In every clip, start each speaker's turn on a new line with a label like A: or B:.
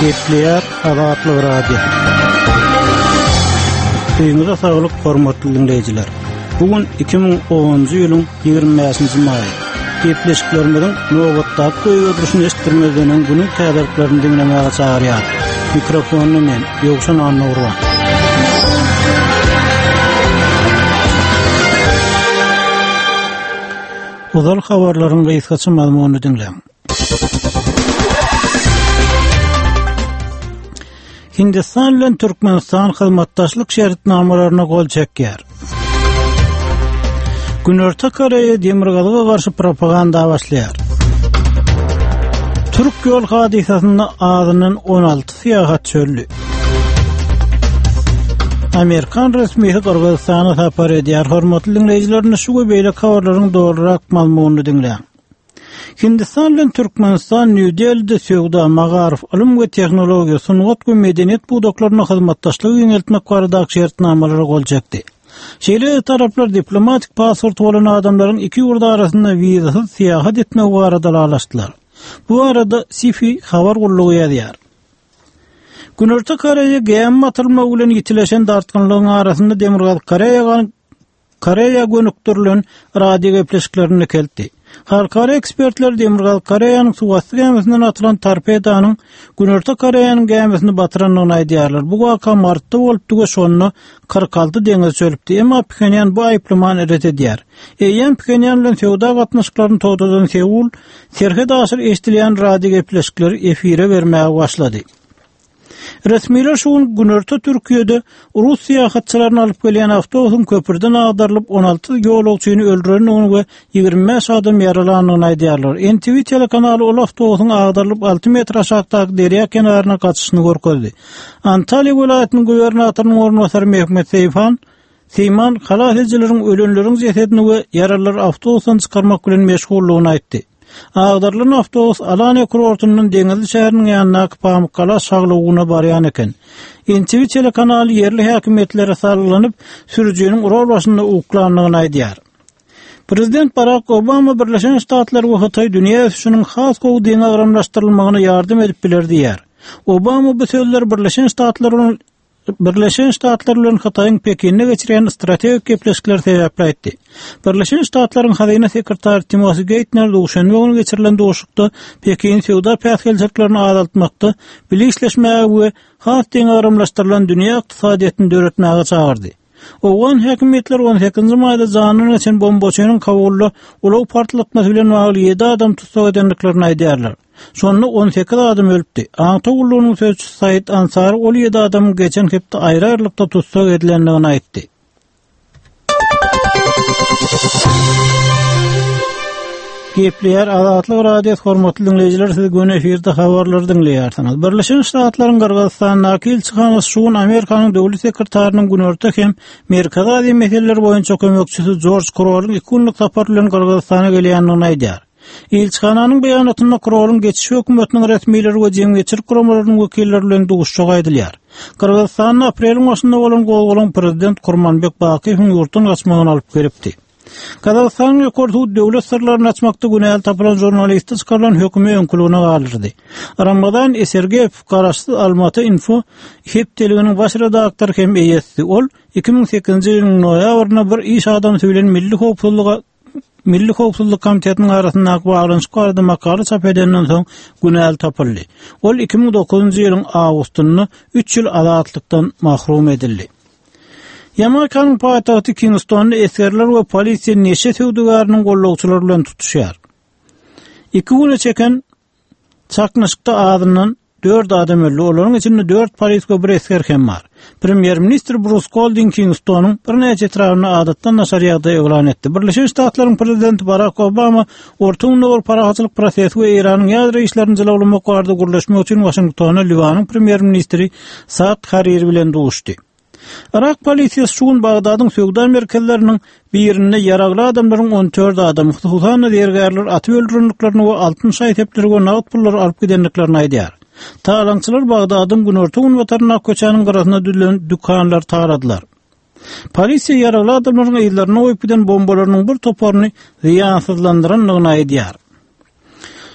A: Gepleyer Azatlyk Radio. Tüýüňize saglyk, hormatly dinleýijiler. Bugun 2010-njy ýylyň 25-nji maýy. Gepleşiklerimizin nowatdaky goýulduruşyny estirmegeniň günüň täzeliklerini dinlemäge çagyrýar. Mikrofonu men Ýogşan Annur. Uzal habarlaryň gysgaça mazmuny dinleň. Hindistan bilen Türkmenistan hyzmatdaşlyk şeritnamalaryna gol çekýär. Günörtü Koreýa demirgazyga garşy propaganda başlaýar. Türk ýol hadisasyna adynyň 16 syýahatçy öldü. Amerikan resmiýeti Kyrgyzstana sapar edýär. Hormatly dinleýijiler, şu beýle habarlaryň dogrurak mazmuny dinleň. Hindistan bilen Türkmenistan New Delhi'de söwda, magarif, ilim we tehnologiýa, sungat we medeniýet budaklaryna hyzmatdaşlygy ýöneletmek barada şertnamalary gol çekdi. Şeýle taraplar diplomatik pasport bolan adamlaryň iki ýurda arasynda wizasyz syýahat etmek barada aralaşdylar. Bu arada Sifi habar gullugy ýazýar. Günörtü Koreýa gäm atylma bilen ýitileşen dartgynlygyň arasynda demirgaz Koreýa gönükdirilen radio gepleşiklerini keldi. Halkara ekspertler demirgaz Koreýanyň suwasty gemisinden atylan torpedanyň Günörtü Koreýanyň gemisini batyranlygyny aýdýarlar. Bu waka martda bolupdy we şonu 46 deňiz çölüpdi. Emma Pxenyan bu aýplamany ret edýär. Eýen Pxenyan bilen söwda gatnaşyklaryny todadan Seul, Serhed aşyr eşdilýän radio gepleşikleri efire bermäge başlady. Resmiler şuun Günörtü Türkiýede Rus syýahatçylaryny alyp gelýän awtobusyň köpürden agdarylyp 16 ýolagçyny öldürenini we 25 adam yaralanyny aýdýarlar. NTV telekanaly ol awtobusyň agdarylyp 6 metr aşagdaky derýa kenaryna gaçyşyny görkezdi. Antalya welaýatynyň gubernatorynyň ornwasary Mehmet Seyman halat edilýän ölenleriň jesedini we yaralar awtobusdan çykarmak bilen meşgullygyny aýtdy. Agdarlyň awtobus Alanya kurortunyň Deňizli şäheriniň ýanyna Pamukkala şaglygyna barýan eken. NTV telekanaly yerli häkimetlere sarylanyp sürüjüniň rol başynda uklanlygyny aýdýar. Prezident Barack Obama Birleşen Ştatlar we Hytaý dünýä üçin has gowdyny agramlaşdyrylmagyna ýardym edip bilerdi ýer. Obama bu sözler Birleşen Ştatlar bilen Hytaýyň Pekinne geçirýän strategik gepleşikler sebäpli aýtdy. Birleşen Ştatlaryň hazyna sekretary Timothy Geithner duşanby günü geçirilen duşukda Pekin söwda päsgelçiliklerini azaltmakda bileşleşmäge we has deňaramlaşdyrylan dünýä ykdysadyýatyny döretmäge çagyrdy. Owan häkimetler 18-nji maýda janyny üçin bombaçynyň kabully ulaw partlatmasy bilen bagly 7 adam tutsak edenliklerini aýdýarlar. Şonda 18 adam ölüpdi. Aňtogullugynyň sözçüsi Said Ansary ol 7 adam geçen hepde aýry-aýrylykda tutsak edilenligini aýtdy. Gepleyer Azatlyk Radio hormatly dinleýijiler, siz göne efirde habarlary dinleýärsiňiz. Birleşen Ştatlaryň Kyrgyzstanyň elçixanasy şuun Amerikanyň döwlet sekretarinyň Günörtü hem Merkezi Aziýa meseleleri boýunça kömekçisi George Crow'lyň 2 günlük sapar bilen Kyrgyzstana gelýänligini aýdýar. Elçixananyň beýanatynda Crow'lyň geçiş hökümetiniň resmiýetleri we jemgyýetçilik guramalarynyň wekilleri bilen duguşjak aýdylýar. Kyrgyzstanyň aprelyň başynda bolan gowgulan prezident Kurmanbek Bakiýewiň ýurtdan gaçmagyny alyp beripdi. Kazakstanyň ýokary döwlet sirlerini açmakda günäl tapylan jurnalisti çykarylan höküme öňkülügine galyrdy. Ramazan Esergeýew garaşdy Almaty Info hepdeliginiň baş redaktory hem eýesi. Ol 2008-nji ýylyň noýabryna bir iş adamy bilen Milli Howpsuzlyk Komitetiniň arasyndaky baglanyşyk barada makaly çap edenden soň günäl tapyldy. Ol 2009-njy ýylyň awgustyny 3 ýyl azatlykdan mahrum edildi. Amerikanyň paýtagty Kingstonda eskerler we polisiýa neşe söwdügarynyň gollawçylary bilen tutuşýar. 2 güne çeken çaknaşykda adynyň 4 adam öldü. Olaryň içinde 4 polis we 1 esker hem bar. Premier Minister Bruce Golding Kingstonyň bir neçe etrawyny adatdan naşar ýagdaý elan etdi. Birleşen Ştatlaryň prezidenti Barack Obama Orta Ýurtda parahatçylyk prosesi we Iranyň ýadro işlerini jalaulamak barada gurulmaşmak üçin Washingtona Libanyň premier ministri Saad Hariri bilen duguşdy. Irak polisiýasy şuun Bagdadyň söwda merkezleriniň birinde ýaragly adamlaryň 14 adamy, hususan dergärler atyp öldürenliklerini we 60 aýteplerine nagd pullary alyp gidenliklerini aýdýar. Taýlançylar Bagdadyň Günörtü we Tarnak köçäniň garasynda dülen dükanlar taradylar. Polisiýa ýaragly adamlaryň eýlerini oýup giden bombalarynyň bir toparyny ziýansızlandyranlygyny aýdýar.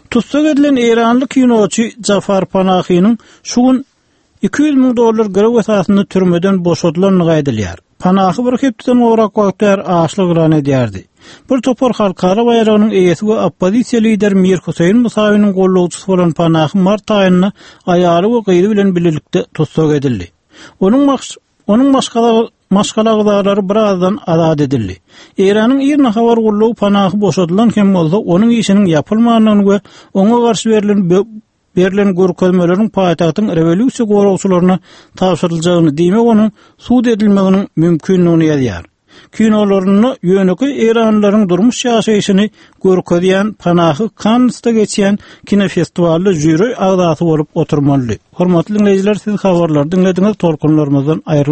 A: Tutsak edilen İranlı kinoçu Jafar Panahi'nin şugun $200,000 görev esasında türmeden boşatılan gaýdylýar. Panahy bir hepden orak wagtlar aşlyk elan edýärdi. Bir topar halkara bayrağının eýesi we oppozisiýa lider Mir Husayn Musawynyň gollawçysy bolan Panahy mart aýynda aýaly we gyýry bilen birlikde tutsak edildi. Onun maşgalagylary birazdan azad edildi. Iranyň ýerine habar gollaw Panahy boşadylan hem bolsa onun işiniň ýapylmagyny we oňa garşy berilen görkezmeleriň paýtagtyň rewolýusiýa goragçylaryna tapşyryljagyny diýmek onuň suud edilmeginiň mümkinligini ýazýar. Kinolaryny ýöneki Iranlylaryň durmuş ýaşaýyşyny görkezýän Panahy Cannes'da geçýän kinofestivalda jüri agzasy bolup oturmaly. Hormatly dinleýijiler, siz habarlary dinlediňiz, torkunlarymyzdan aýryl.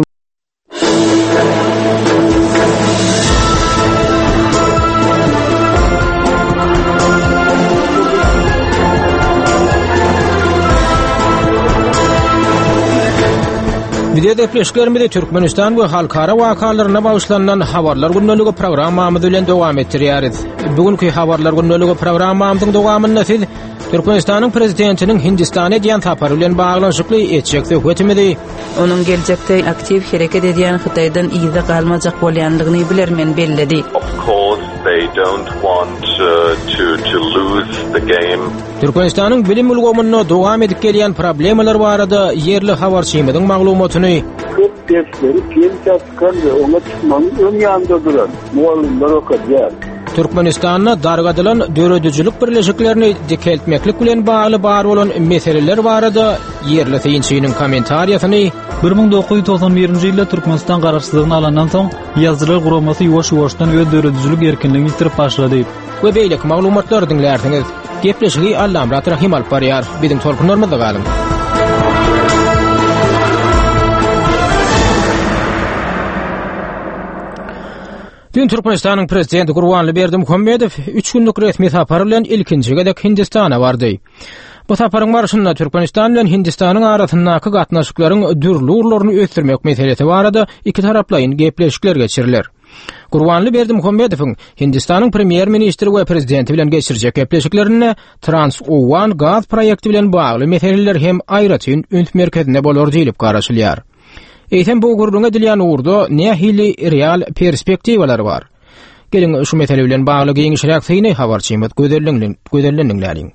B: Video depleşiklerimizi Türkmenistan we halkara wakalaryna bagışlanan habarlar günneligi programmamyz bilen dowam etdirýäris. Bugünkü habarlar günneligi programmamyzyň dowamynda siz Türkmenistanyň prezidentiniň Hindistana diýen tapary bilen baglanşykly etjek söhbetimizi,
C: onuň geljekde aktiv hereket edýän Hytaýdan ýyda galmajak bolýanlygyny bilermen bellidi.
D: Of course they don't want to lose the game.
B: Türkmenistanyň bilim ulgamyna dowam edip gelýän problemalar barada yerli habarçymyzyň maglumatyny
E: köp dersleri pensiya çıkan ve ona çıkmanın ön yanında duran muallimler okudýar.
B: Türkmenistanyna dargadylan döredüjilik birleşiklerini dikeltmeklik bilen bagly bar bolan meseleler barada yerli synçynyň kommentariýasyny
F: 1991-nji ýylda Türkmenistan garaşsyzlygyny alandan soň ýazgylar guramasy ýuwaş-ýuwaşdan öz döredüjilik erkinligini ýitirip başlady.
B: We beýlik maglumatlar dinlärdiňiz. Gepleşigi Allamrat Rahim alyp barýar. Biziň tolkunlarymyzda galyn. Dün Türkmenistanyň prezidenti Gurbanly Berdimuhammedow 3 günlük resmi tapar bilen ilkinji gedek Hindistana bardy. Bu taparyň barşynda Türkmenistan bilen Hindistanyň arasyndaky gatnaşyklaryň dürli urlaryny ösdürmek meselesi barada iki taraplaryň gepleşikler geçiriler. Gurbanly Berdimuhammedowyň Hindistanyň premier ministri we prezidenti bilen geçirjek gepleşiklerine Trans-Owan gaz proýekti bilen bagly meseleler hem aýratyn üns merkezinde bolar diýilip garaşylýar. Eýtem bu gurulňa edilýän urda nähili real perspektiwalar bar. Gelin şu mesele bilen bagly giňişrek syny habarçymyz gözellendiňler.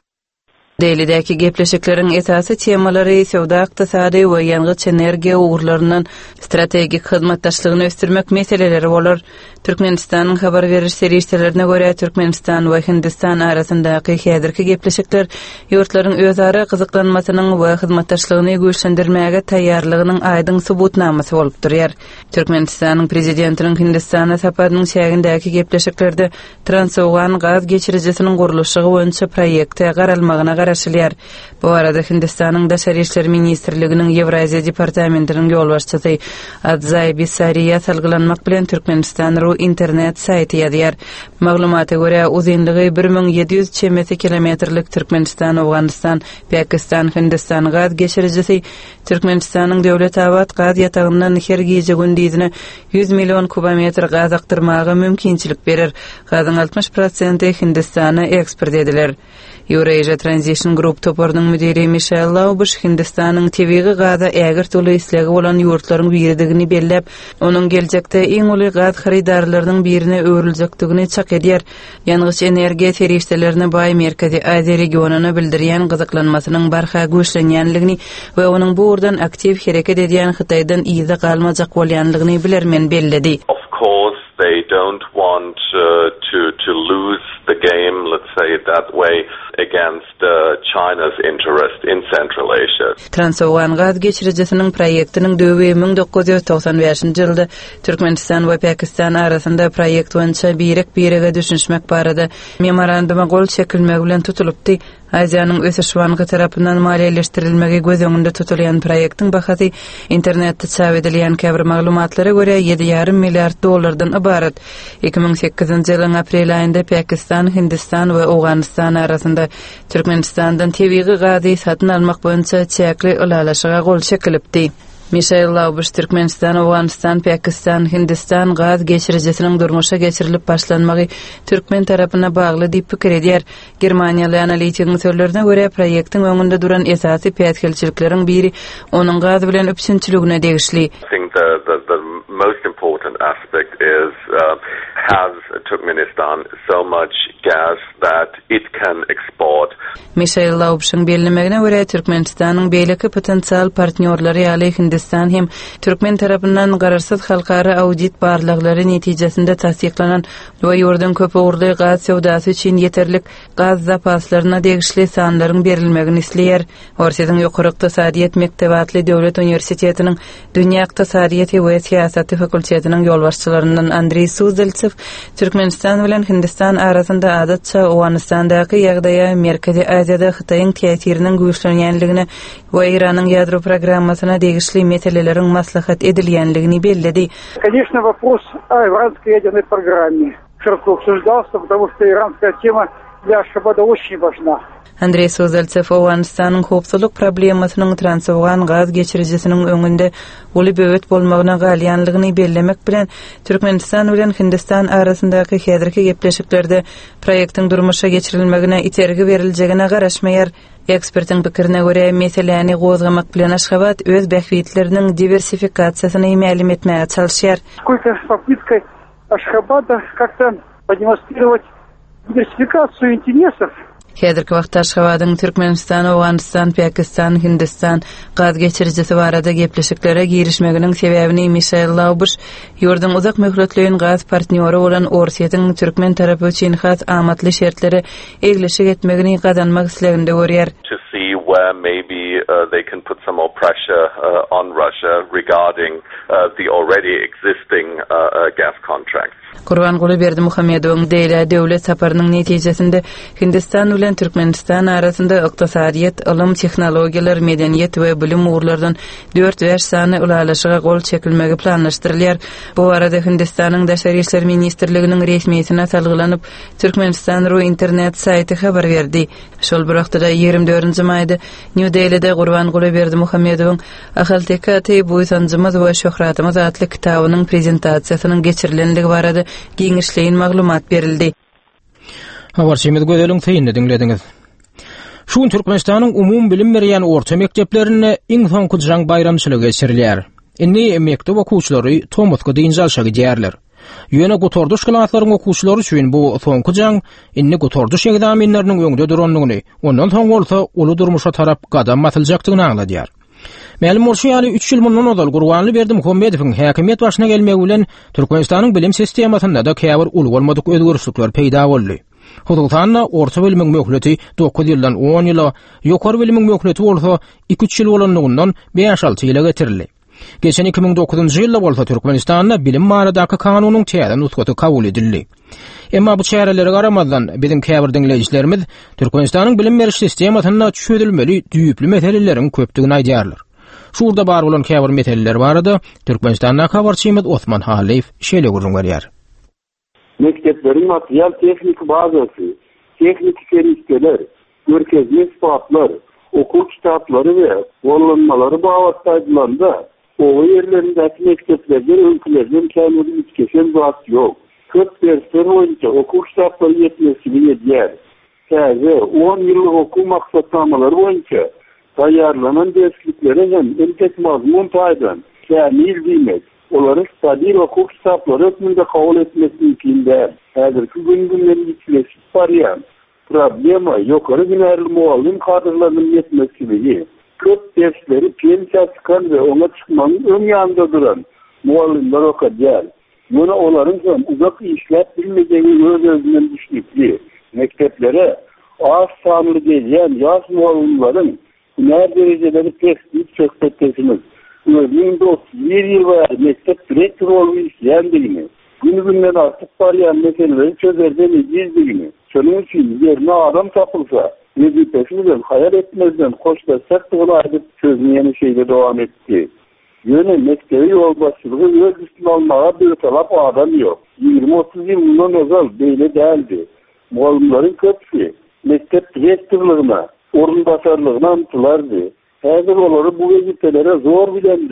C: Deylidäki gepleşikleriň esasy temalary sowda, ykdysady we ýangyç energiýa ugurlarynyň strategik hyzmatdaşlygyny ösdürmek meseleleri bolar. Türkmenistanyň habar beriş serýetlerine görä Türkmenistan we Hindistan arasyndaky häzirki gepleşikler ýurtlaryň özara gyzyklanmasynyň we hyzmatdaşlygyny güýçlendirmäge taýýarlygynyň aýdyň subutnamasy bolup durýar. Türkmenistanyň prezidentiniň Hindistana saparynyň şägindäki gepleşiklerde Trans-Owan gaz geçirijisiniň gurulşy boýunça proýekte garalmagyna garaşylýar. Bu arada Hindistanyň Daşary işler ministrliginiň Ewraziýa departamentiniň ýol başçysy Adzay Bisariýa salgylanmak bilen Türkmenistan internet saýty ýazýar. Maglumata görä uzunlygy 1700 çemesi kilometrlik Türkmenistan, Awganistan, Pakistan, Hindistan gaz geçirijisi Türkmenistanyň döwlet awat gaz ýatagyndan her gece gündizine 100 million kubometr gaz aktyrmagy mümkinçilik berer. Gazyň 60% Hindistana eksport ediler. Eurasia Transition Group toparynyň müdiri Michelle Laubush Hindistanyň tebigi gaza ägir toly islegi bolan ýurtlaryň biridigini bellep, onuň geljekde iň uly gaz haridarlarynyň birine öwriljekdigini çak edýär. Ýangyç energiýa serýetlerine baý Merkezi Aziýa regionuny bildirýän gyzyklanmasynyň barha güýçlenýänligini we onuň bu urdan aktiv hereket edýän Hytaýdan ýyda galmajak bolýanlygyny bilermen belledi.
D: Of course they don't want to lose the game, let's say it that way, against China's interest in Central Asia.
C: Trans-Owan gaz geçirijisiniň proýektiniň döwü 1995-nji ýylda Türkmenistan we Pakistan arasynda proýekt boýunça birege düşünmek barada memoranduma gol çekilmegi bilen tutulupdy. Aziýanyň ösüş banky tarapyndan maliýeleşdirilmegi göz öňünde tutulýan proýektiň bahasy internetde çap edilýän käbir maglumatlara görä $7,5 milliard ibarat. 2008-nji ýylyň aprel aýynda Pakistan, Hindistan we Awganistan arasynda Türkmenistandan tebigi gazy satyn almak boýunça çäkli ulalaşyga gol çekilipdi. Mishail Laubush Türkmenistan, Awganistan, Pakistan, Hindistan gaz geçiricisinin durmuşa geçirilip başlanmagy Türkmen tarapyna bagly diýip pikir edýär. Germaniýaly analitikň sözlerine görä proýektiň öňünde duran esasy päýtgelçilikleriň biri onuň gaz bilen öpüşünçiligine degişli.
D: I think the most important aspect is has Turkmenistan so much gas that it can export.
C: Mishail Laubush'un belirlemegine görä Türkmenistanyň beýleki potensial partnýorlary ýaly Hindistan hem Türkmen tarapyndan gararsız halkara audit barlyklary netijesinde tasdiklanan we ýurdun köp uğurly gaz sowdasy üçin yeterlik gaz zapaslaryna degişli sanlaryň berilmegini isleýär. Orsiýanyň ýokary ykdysadyýet mektebatly döwlet uniwersitetiniň dünýä ykdysadyýety we siýasaty fakultetiniň ýolbaşçylaryndan Andrey Suzeltsev Türkmenistan bilen Hindistan arasynda adatça Awganistandaky ýagdaýa Merkezi Aziýada Hytaýyň täsiriniň güýçlenýänligine we Iranyň ýadro programmasyna degişli meseleleriň maslahat edilýänligini belledi.
E: Конечно, вопрос о иранской ядерной программе широко обсуждался, потому что иранская тема для Ашхабада очень важна.
C: Andrey Suzeltsev Awganistanyň howpsuzlyk problemasynyň transawgan gaz geçiricisiniň öňünde uly böwet bolmagyna galýanlygyny bellemek bilen Türkmenistan bilen Hindistan arasyndaky häzirki gepleşiklerde proýektiň durmuşa geçirilmegine itergi berilýägine garaşmaýar. Ekspertiň pikirine görä meseleni gozgamak bilen Aşgabat öz bähwitleriniň diversifikasiýasyny mälim etmäge çalyşýar.
E: Сколько попытка Ашхабада как-то продемонстрировать диверсификацию интересов.
C: Häzirki wagtda Aşgabatyň Türkmenistan, Awganistan, Pakistan, Hindistan gaz geçiricisi barada gepleşiklere girişmeginiň sebäbini Mishail Laubush ýurdun uzak möhletliğin gaz partnýory bolan Orsiýatyň Türkmen tarapy üçin has amatly şertleri egleşik etmegini gazanmak isleginde görýär.
D: Where maybe they can put some more pressure on Russia regarding the already existing gas contracts.
C: Gurbanguly Berdimuhammedowyň deýle döwlet saparynyň netijesinde Hindistan bilen Türkmenistan arasynda ykdysadyýet, ilm, tehnologiýalar, medeniýet we bilim uğurlardan 4 bäş sany ulalaşyga gol çekilmegi planlaşdyrylýar. Bu arada Hindistanyň Daşary işler ministrliginiň resmiýetine salgylanyp Türkmenistan ru internet saýty habar berdi. Şol bir wagtda 24-nji maýda New Delhi'de Gurbanguly Berdimuhammedowyň Ahaltekaty bu sanjymyz we şöhratymyz adly kitabynyň prezentasiýasynyň geçirilenligi barada giňişleýin maglumat berildi.
B: Habarçymyz gözelüň teýinini dinlediňiz. Şu gün Türkmenistanyň umum bilim berýän orta mekdeplerine iň soňky jaň bayramçylygy geçirilýär. Inni mektep okuwçylary Tomuska diňjalşa gidýärler. Ýöne gotorduş klaslaryň okuwçylary üçin bu soňky jaň inni gotorduş egzaminleriniň öňde duranlygyny, ondan soň bolsa uly durmuşa tarap gadam atyljakdygyny aňladýar. Mälim bolşy 3 ýyl mundan ozal Gurbanly Berdimuhammedowyň häkimet başyna gelmegi bilen Türkmenistanyň bilim sistemasynda da käbir uly bolmadyk özgörüşlikler peýda boldy. Hudugtanna orta bilimiň möhleti 9 ýyldan 10 ýyla, ýokary bilimiň möhleti bolsa 2-3 ýyl bolanlygyndan 5-6 ýyla getirildi. Geçen 2009-njy ýylda bolsa Türkmenistanda bilim baradaky kanunyň täze nusgaty kabul edildi. Emma bu çäreleri garamazdan bizim käbir dinleýijilerimiz Türkmenistanyň bilim beriş sistemasynda çözülmeli düýüplü meselelerin köpdigini aýdýarlar. Şurda bar bolan käbir meseleler barada Türkmenistanyň habarçymyz Osman Haliýew şeýle gurulýar.
E: Mekteplerin material teknik bazası, teknik servisler, görkezme spatlar, okul kitapları ve bollanmaları bağlattaydılarında o yerlerindeki mekteplerden öykülerden kendini içkeşen zat yok. 40 dersler boyunca okul kitapları yetmesini yediler. Taze 10 yıllık okul maksatnamaları boyunca tayarlanan dersliklere hem elbet mazmun paydan kamil demek. Onları stabil okul kitapları hükmünde kabul etmesi mümkün değil. Hazırki günlerin içleşip arayan problema yukarı günlerli muallim kadrlarının yetmesiliği. Köp dersleri piyasa çıkan ve ona çıkmanın ön yanında duran muallimler o kadar. Buna onların son uzak işler bilmediğini özünden düştükleri mekteplere az sanlı gelen yaz muallimlerin hüner dereceleri tespit söhbetleşiniz. Özünün dost 1 yıl var mektep direktör olmuş yendiğini, günü artık arayan meseleleri çözerden gizdiğini, şunun için yerine adam tapılsa, vazifesinden hayal etmezden koşlasak da onu aydıp çözmeyen şeyle devam etti. Yöne mektebi yolbaşçılığı öz üstüne almaya bir talap adam yok. 20-30 yıl bundan özel böyle değildi. Muallimlerin köpüsü mektep direktörlüğüne, orun basarlığına antılardı. Hazır oları bu vazifelere zor bilen de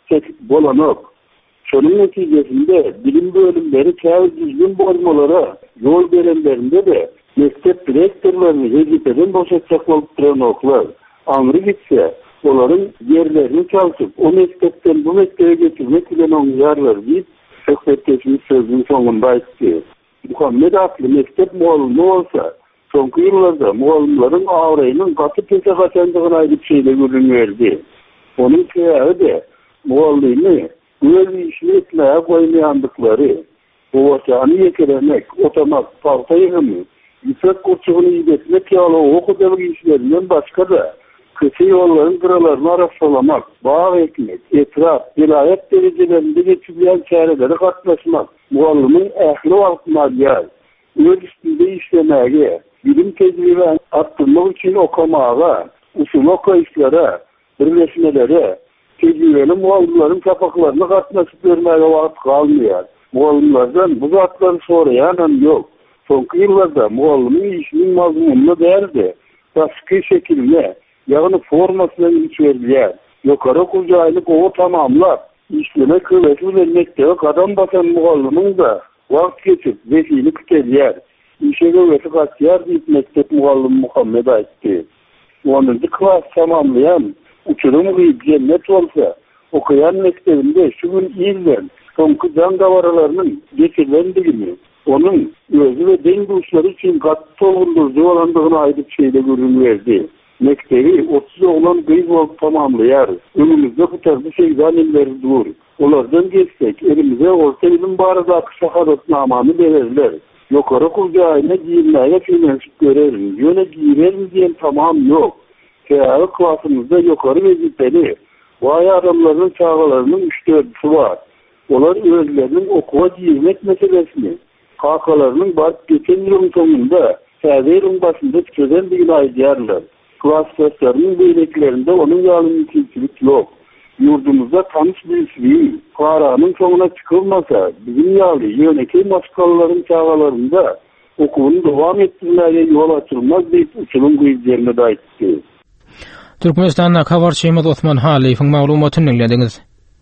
E: bolanok. Şonun neticesinde bilim bölümleri kağıt düzgün bozmalara yol verenlerinde de mektep direktörlerini vazifeden boşaltacak olup duran oklar. Anrı gitse onların yerlerini çalışıp o mektepten bu mektebe getirmek ile onu yarlar deyip Sökbetteşimiz sözünün sonunda ayıttı. Muhammed adlı mektep muallimi olsa sonku yıllarda muallimlerin ağrayının katı pese kaçandığına ait şeyle görünüverdi. Onun kıyarı da muallimi böyle işini etmeye koymayandıkları, boğaçağını yekelemek, otamak, palta yığımı, yüksek kurçuğunu iyiletmek yağlı o kadarlık işlerinden başka da kısa yolların kıralarını araştırmak, bağ ekmek, etraf, vilayet derecelerinde geçirilen çareleri katlaşmak, muallimin ehli altmalıya, öz üstünde işlemeye, bilim tecrübe arttırmak için okumaya, usul okuyuşlara, birleşmelere, tecrübeli muallimlerin kapaklarını katlaşıp görmeye vakit kalmıyor. Muallimlerden bu zatları sorayan yok. Sonki yıllarda muallimin işinin mazmununu derdi. Başka şekilde, yani formasına iç verdiler. Yukarı kucaylık o tamamlar. İşleme kıvveti vermekte adam basan muallimin da vakit geçip vesile kütediler. İşe kıvveti kaçıyar deyip mektep muallim Muhammed ayıttı. 10. klas tamamlayan uçurum gıyıp cennet olsa okuyan mektebinde şu gün izlen sonki can davaralarının geçirlendiğini, onun özü ve den güçleri için katı toğundurucu olandığına ait şeyde görünüverdi. Mektebi 30 oğlan gıyıp olup tamamlayar. Önümüzde bu tarzı şeyden illeri dur. Onlardan geçsek elimize orta ilim barıda şahadatnamanı verirler. Yukarı kurcağına giyinmeye finansip görerim. Yöne giyirelim diyen tamam yok. Kıyarı klasımızda yukarı vazifeli. Vay adamların çağalarının 3-4'ü var. Onlar özlerinin okula giyirmek meselesini, kakalarının barıp geçen yılın sonunda Sədeyrin başında çözen bir aydiyarlar. Klaslarının beyleklerinde onun yalın tilkilik yok. Yurdumuzda tanış birisi Karanın sonuna çıkılmasa bizim yağlı yöneki maskalıların çağalarında okulunu devam ettirmeye yol açılmaz deyip uçulun kıyıclarına da aitti.
B: Türkmenistan'da Kavar Şeymaz Osman Halif'in mağlumatını dinlediniz.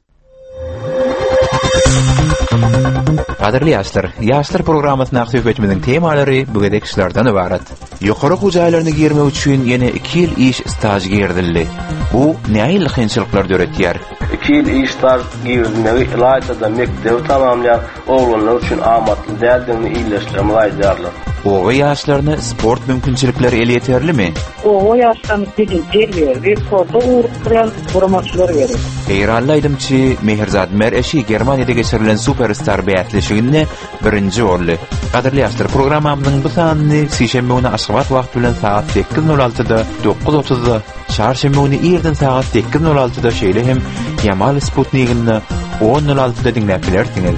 G: Qadirli ýaşlar programmasyna söhbetimizin temalary bugündeki işlerden ibaret. Ýokary hujaýlaryny girmek üçin ýene 2 ýyl iş stajy girdildi. Bu näil kynçylyklar döretýär?
H: 2 ýyl iş staj girdiňi ilaýda mekdep tamamlayan oglanlar üçin amatly däldini iýleşdirme laýdýarlar.
G: O ýaşlaryna sport mümkinçilikleri el ýeterlimi?
I: O ýaşlaryny bir sporda uğraşan formaçylar berer.
G: Eýrallaýdymçy Mehirzat Mereşi Germaniýada geçirilen superstar bäýatleşiginde birinji boldy. Qadirli ýaşlar programmamyzyň bu sanyny şeýşembe güni Aşgabat wagty bilen saat 8:06-da 9:30-da, çarşembe güni ýerden saat 8:06-da şeýle hem Yamal Sputnik'ini 10:06-da dinläp bilersiňiz.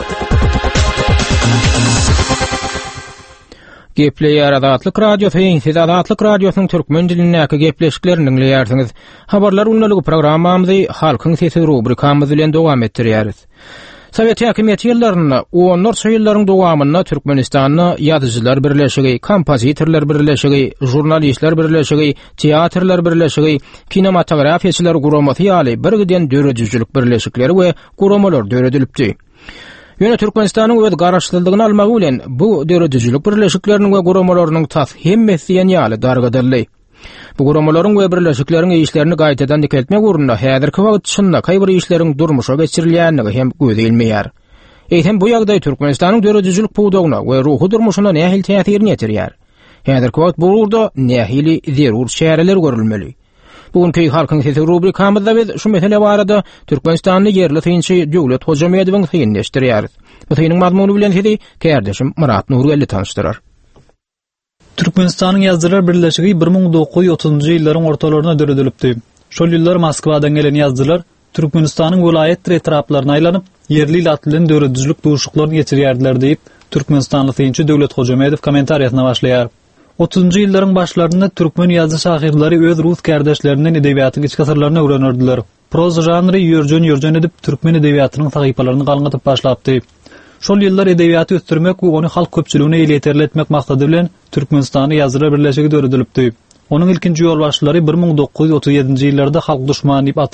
B: Gepleýär Adatlyk radiosu, Adatlyk radiosynyň türkmen dilindäki gepleşiklerini dinleýärsiňiz. Habarlar uňlalygy programmamyzy Halkyň sesi rubrikamyz bilen dowam etdirýäris. Sowet häkimiýeti ýyllaryna 10 ýyllaryň dowamyna Türkmenistanyň ýazyjylar birleşigi, kompozitorlar birleşigi, jurnalistler birleşigi, teatrlar birleşigi, kinematografiýaçylar guramasy ýaly bir giden döredüjlük birleşikleri we guramalar döredilipdi. Ýöne Türkmenistanyň öz garaşdyrlygyny almagy bilen bu döredüjlük birleşikleriniň we guramalarynyň hemmesi ýaly dargadyldy. Bu guramalaryň we birleşikleriň işlerini gaýtadan dikeltmek urunda häzirki wagt içinde kaýbir işleriň durmuşa geçirilýänligi hem gözlenmeýär. Eýtem bu ýagdaý Türkmenistanyň döredüjlük puwdagyna we ruhy durmuşyna nähil täsirini ýetirýär. Häzirki wagt bu urda nähili zerur şäherler görülmeli. Bugünkü Halkyň sesi rubrikamyzda biz şu mesele barada Türkmenistanyň yerli synçy döwlet hojamyýadynyň synleşdirýäris. Bu synyň mazmuny bilen sizi kärdeşim Murat Nurgelli tanıştyrar.
F: Türkmenistanyň ýazgylar birleşigi 1930-njy ýyllaryň ortalaryna döredilipdi. Şol ýyllar Moskwadan gelen ýazgylar Türkmenistanyň welaýet etraplaryna aýlanyp yerli latlyň döredüjlük duşuklaryny geçirýärdiler diýip Türkmenistanly synçy döwlet hojamyýadyň kommentariýasyna başlaýar. 30-njy ýyllaryň başlarynda türkmen ýazgy şahyrlary öz rus kardeşlerinden edebiýatyň iç gasarlaryna öwrenirdiler. Proza janry ýörjen edip türkmen edebiýatynyň sahypalaryny galňatyp başlapdy. Şol ýyllar edebiýaty ösdürmek we ony halk köpçüligine ýeterletmek maksady bilen Türkmenistany ýazgylar birleşigi döredilipdi. Onuň ilkinji ýolbaşçylary 1937-nji ýyllarda halk düşmany diýip atylan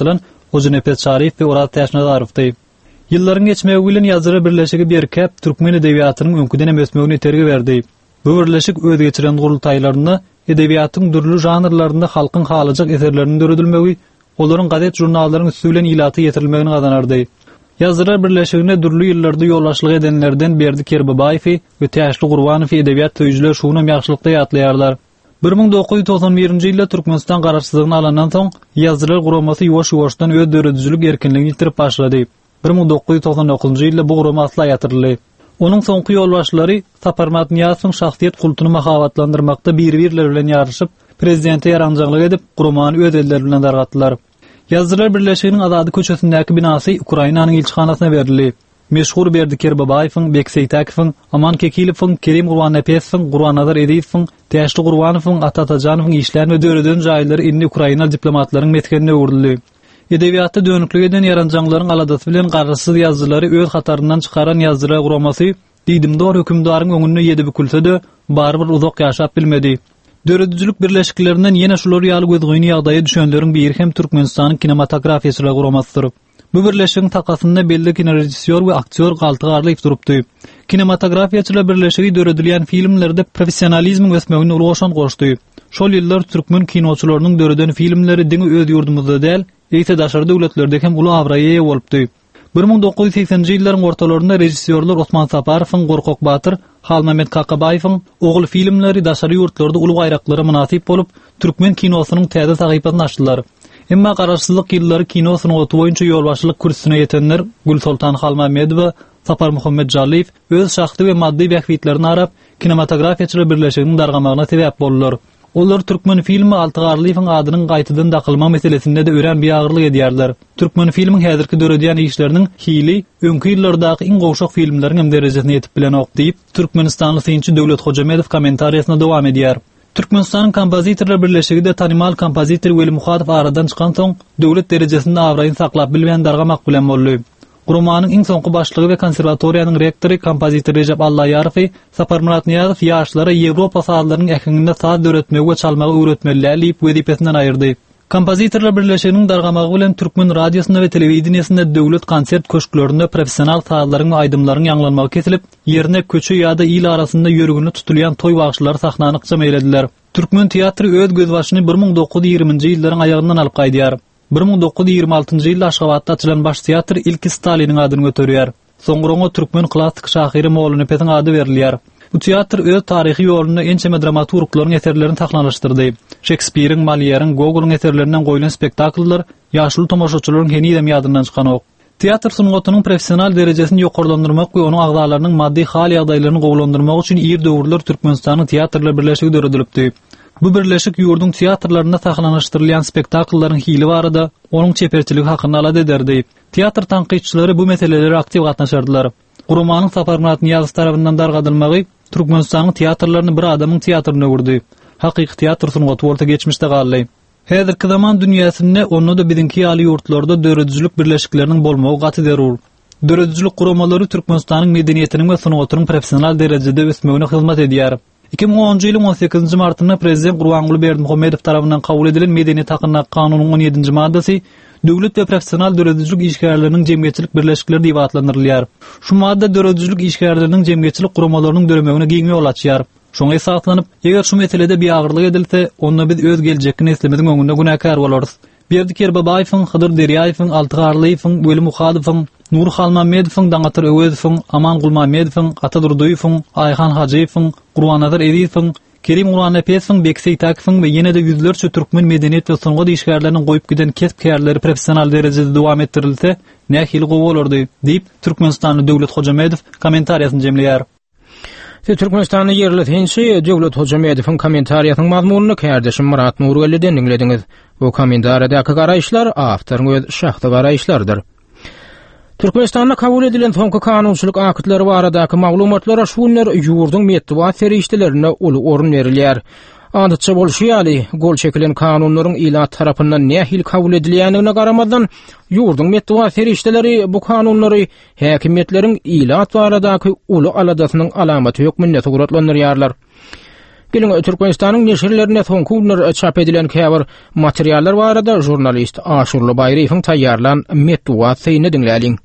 F: Ozun Epet Şarif ve Urat Taşnazarov'dy. Yılların geçmegi bilen yazıry birleşigi berkep türkmen edebiýatynyň öňküden emesmegini tergi berdi. Bu birleşik öz geçiren gurultaýlaryny edebiýatyň dürli janrlarynda halkyň halyjak eserlerini döredilmegi, olaryň gadet jurnallaryň üstülen ilaty ýetirilmegini gazanardy. Yazırar birleşigine dürli ýyllarda ýolbaşçylyk edenlerden Berdi Kerbabaýew we Täşli Gurwanow edebiýat töýjiler şuňam ýaxşylykda ýatlaýarlar. 1991-nji ýylda Türkmenistan garaşsyzlygyny alandan soň yazılar guramasy ýoş-ýoşdan öz döredüzlük erkinligini ýitirip başlady. 1999-njy ýylda bu gurama asla ýatyryldy. Onuň soňky ýolbaşçylary Saparmat Niýazowyň şahsiýet kultuny mahabatlandyrmakda bir-birleri bilen ýarşyp, prezidente ýaranjaglyk edip, guramany öz elleri bilen dargatdylar. Yazılar birleşiginiň Azady köçesindäki binasy Ukrainanyň ilçihanasyna berildi. Meşhur Berdi Kerbabaýewiň, Bekseytakowyň, Aman Kekilowyň, Kerim Gurwanapesowyň, Gurwanazar Ediýewiň, Täşli Gurwanowyň, Atatjanowyň işlerini döredän jaýlary indi Ukraina diplomatlaryň metkenine uğurldy. Edebiýatda dönüklük eden ýaranjaglaryň aladasy bilen garşysy yazgylary öz hataryndan çykaran yazgylar guramasy diýdimdor hökümdaryň öňüne ýedi bükülse-de barbyr uzak ýaşap bilmedi. Döredüzlük birleşiklerinden ýene şular ýaly gözgüni ýagdaýa düşenleriň biri hem Türkmenistanyň kinematografiýaçylar guramasıdyr. Bu birleşigiň takasynda belli kinorejissor we aktyor galtygarlyk durupdy. Kinematografiýaçylar birleşigi döredilýän filmlerde professionalizm ösmegini ulgaşan goşdy. Şol ýyllar türkmen kinoçylarynyň döreden filmleri diňi öz ýurdumyzda däl, ýa-da daşary döwletlerde hem uly awraýa bolupdy. 1980-nji ýyllaryň ortalarynda rejissyorlar Osman Saparowyň, Gorkok Batyr, Halmamet Kakabaýewiň ogul filmleri daşary ýurtlarda uly baýraklara münasip bolup, türkmen kinosynyň täze sahypasyny açdylar. Emma garaşsyzlyk ýyllary kino sunugaty boýunça ýolbaşçylyk kursuna ýetenler Gülsoltan Halmamedow, Sapar Muhammed Jaliýew öz şahsy we maddi bähwitlerini arap kinematografiýaçylar birleşiginiň dargamagyna sebäp boldular. Onlar türkmen filmi Altıgarlyýyň adynyň gaýtadan daqylma meselesinde de ören bir agyrlyk edýärler. Türkmen filmiň häzirki döredýän işleriniň hili öňkü ýyllardaky iň gowşak filmleriň hem derejesine ýetip bilen ok diýip Türkmenistanly synçy Döwlet Hojamedow kommentariýasyna dowam edýär. Türkmenistanyň kompozitorlar birleşiginde tanymal kompozitor Weli Muhadow aradan çykan soň döwlet derejesinde awraýyny saklap bilmeýän dargamak bilen boldy. Gurumanyň iň soňky başlygy we konserwatoriýanyň rektory kompozitor Recep Allaýarow Saparmurat Niýazow ýaşlara Ýewropa saatlarynyň ähenginde saat döretmegi we çalmagy öwretmeliler diýip wezipesinden aýyrdy. Kompozitorlar birleşiginiň dargamagy bilen Türkmen radiosyna we telewizionyasynda döwlet konsert köşklerinde professional saatlaryň we aýdymlaryň ýanglanmagy kesilip, ýerine köçe ýa-da ýyl arasynda ýörgünde tutulýan toý bagşlary sahnanykça meýlediler. Türkmen teatry öz gözbaşyny 1920-nji ýyllaryň aýagyndan alyp gaýdýar. 1926-njy ýylda Aşgabatda açylan baş teatr ilki Staliniň adyny göterýär. Soňra türkmen klassik şahyry Moğol Nepet'in ady berilýär. Bu teatr öz taryhy ýolunda ençeme dramaturglaryň eserlerini taklanlaşdyrdy. Shakespeare'iň, Molière'iň, Gogol'un eserlerinden goýulan spektakllar ýaşly tomoşaçylaryň henidem ýadyndan çykan ok. Teatr sunugatynyň professional derejesini ýokarlandyrmak we onuň agdalarynyň maddi hal ýagdaýlaryny gowlandyrmak üçin ýer döwürler Türkmenistanyň teatrlar birleşigi döredilipdi. Bu birleşik ýurdun teatrlaryna saklanyşdyrylýan spektaklaryň hili barada onuň çeperçiligi hakyny alad ederdi. Teatr tanqidçilary bu meseleleri aktiv gatnaşardylar. Gurumanyň Saparmurat Niýazow tarapyndan dargadylmagy Türkmenistanyň teatrlaryny bir adamyň teatryna gurdy. Hakyky teatr sunugaty orta geçmişde galdy. Häzirki zaman dünýäsinde onu da bizinki ýaly ýurtlarda döredüzlük birleşikleriniň bolmagy gaty derur. Döredüzlük guramlary Türkmenistanyň medeniýetiniň we sunugatynyň professional derejede ösmegine hyzmat edýär. 2010-njy ýylyň 18-nji martynda Prezident Gurbanguly Berdimuhammedow tarapyndan kabul edilen Medeniýet hakyna kanunynyň 17-nji maddesy döwlet we professional döredüzlük işgärleriniň jemgyýetçilik birleşikleri diýip adlandyrylýar. Şu madda döredüzlük işgärleriniň jemgyýetçilik guramalarynyň döремegine giňme ýol açýar. Şoňa esaslanıp, eger şu meselede bir agyrlyk edilse, onda biz öz geljekini eslemediň öňünde günäkär bolarys. Berdi Kerbabaýewiň, Hydyr Derýaýewiň, Altıgarlyýyň, Weli Muhadowyň, Nur Halmamedowyň, Daňatyr Öwezowyň, Aman Gulmamedowyň, Atadurduýewiň, Aýhan Hajaýewiň, Gurwanazar Ediýewiň, Kerim Gurwanapesowyň, Bekseytakowyň we ýene-de ýüzlerçe türkmen medeniýet we sunugat işgärlerini goýup giden kesip-kärleri professional derejede dowam etdirilse, nähili gowy bolardy, diýip Türkmenistanyň Döwlet Hojamedow kommentariýasyny jemleýär.
B: Türkmenistanyň ýerli tinçi Döwlet Hojamedowyň kommentariýasynyň mazmunyny kärdeşim Murat Nurgeli'den dinlediňiz. Bu kommentariýadaky garaýşlar awtoryň öz şahsy garaýşlardyr. Türkmenistanda kabul edilen soňky kanunçylyk aktlary baradaky maglumatlara şu günler ýurdun medeniýet ferişdelerine uly orun berilýär. Adatça bolşýaly, gol çekilen kanunlaryň ilat tarapyndan nähil kabul edilýänine garamadan ýurdun medeniýet ferişdeleri bu kanunlary häkimetleriň ilat baradaky uly aladasynyň alamaty hökmünde suratlandyrýarlar. Gelin Türkmenistan'ın neşirlerine sonkunlar çap edilen käbir materiallar barada jurnalist Aşurlu Bayrif'in taýýarlan metduat syny dinläliň.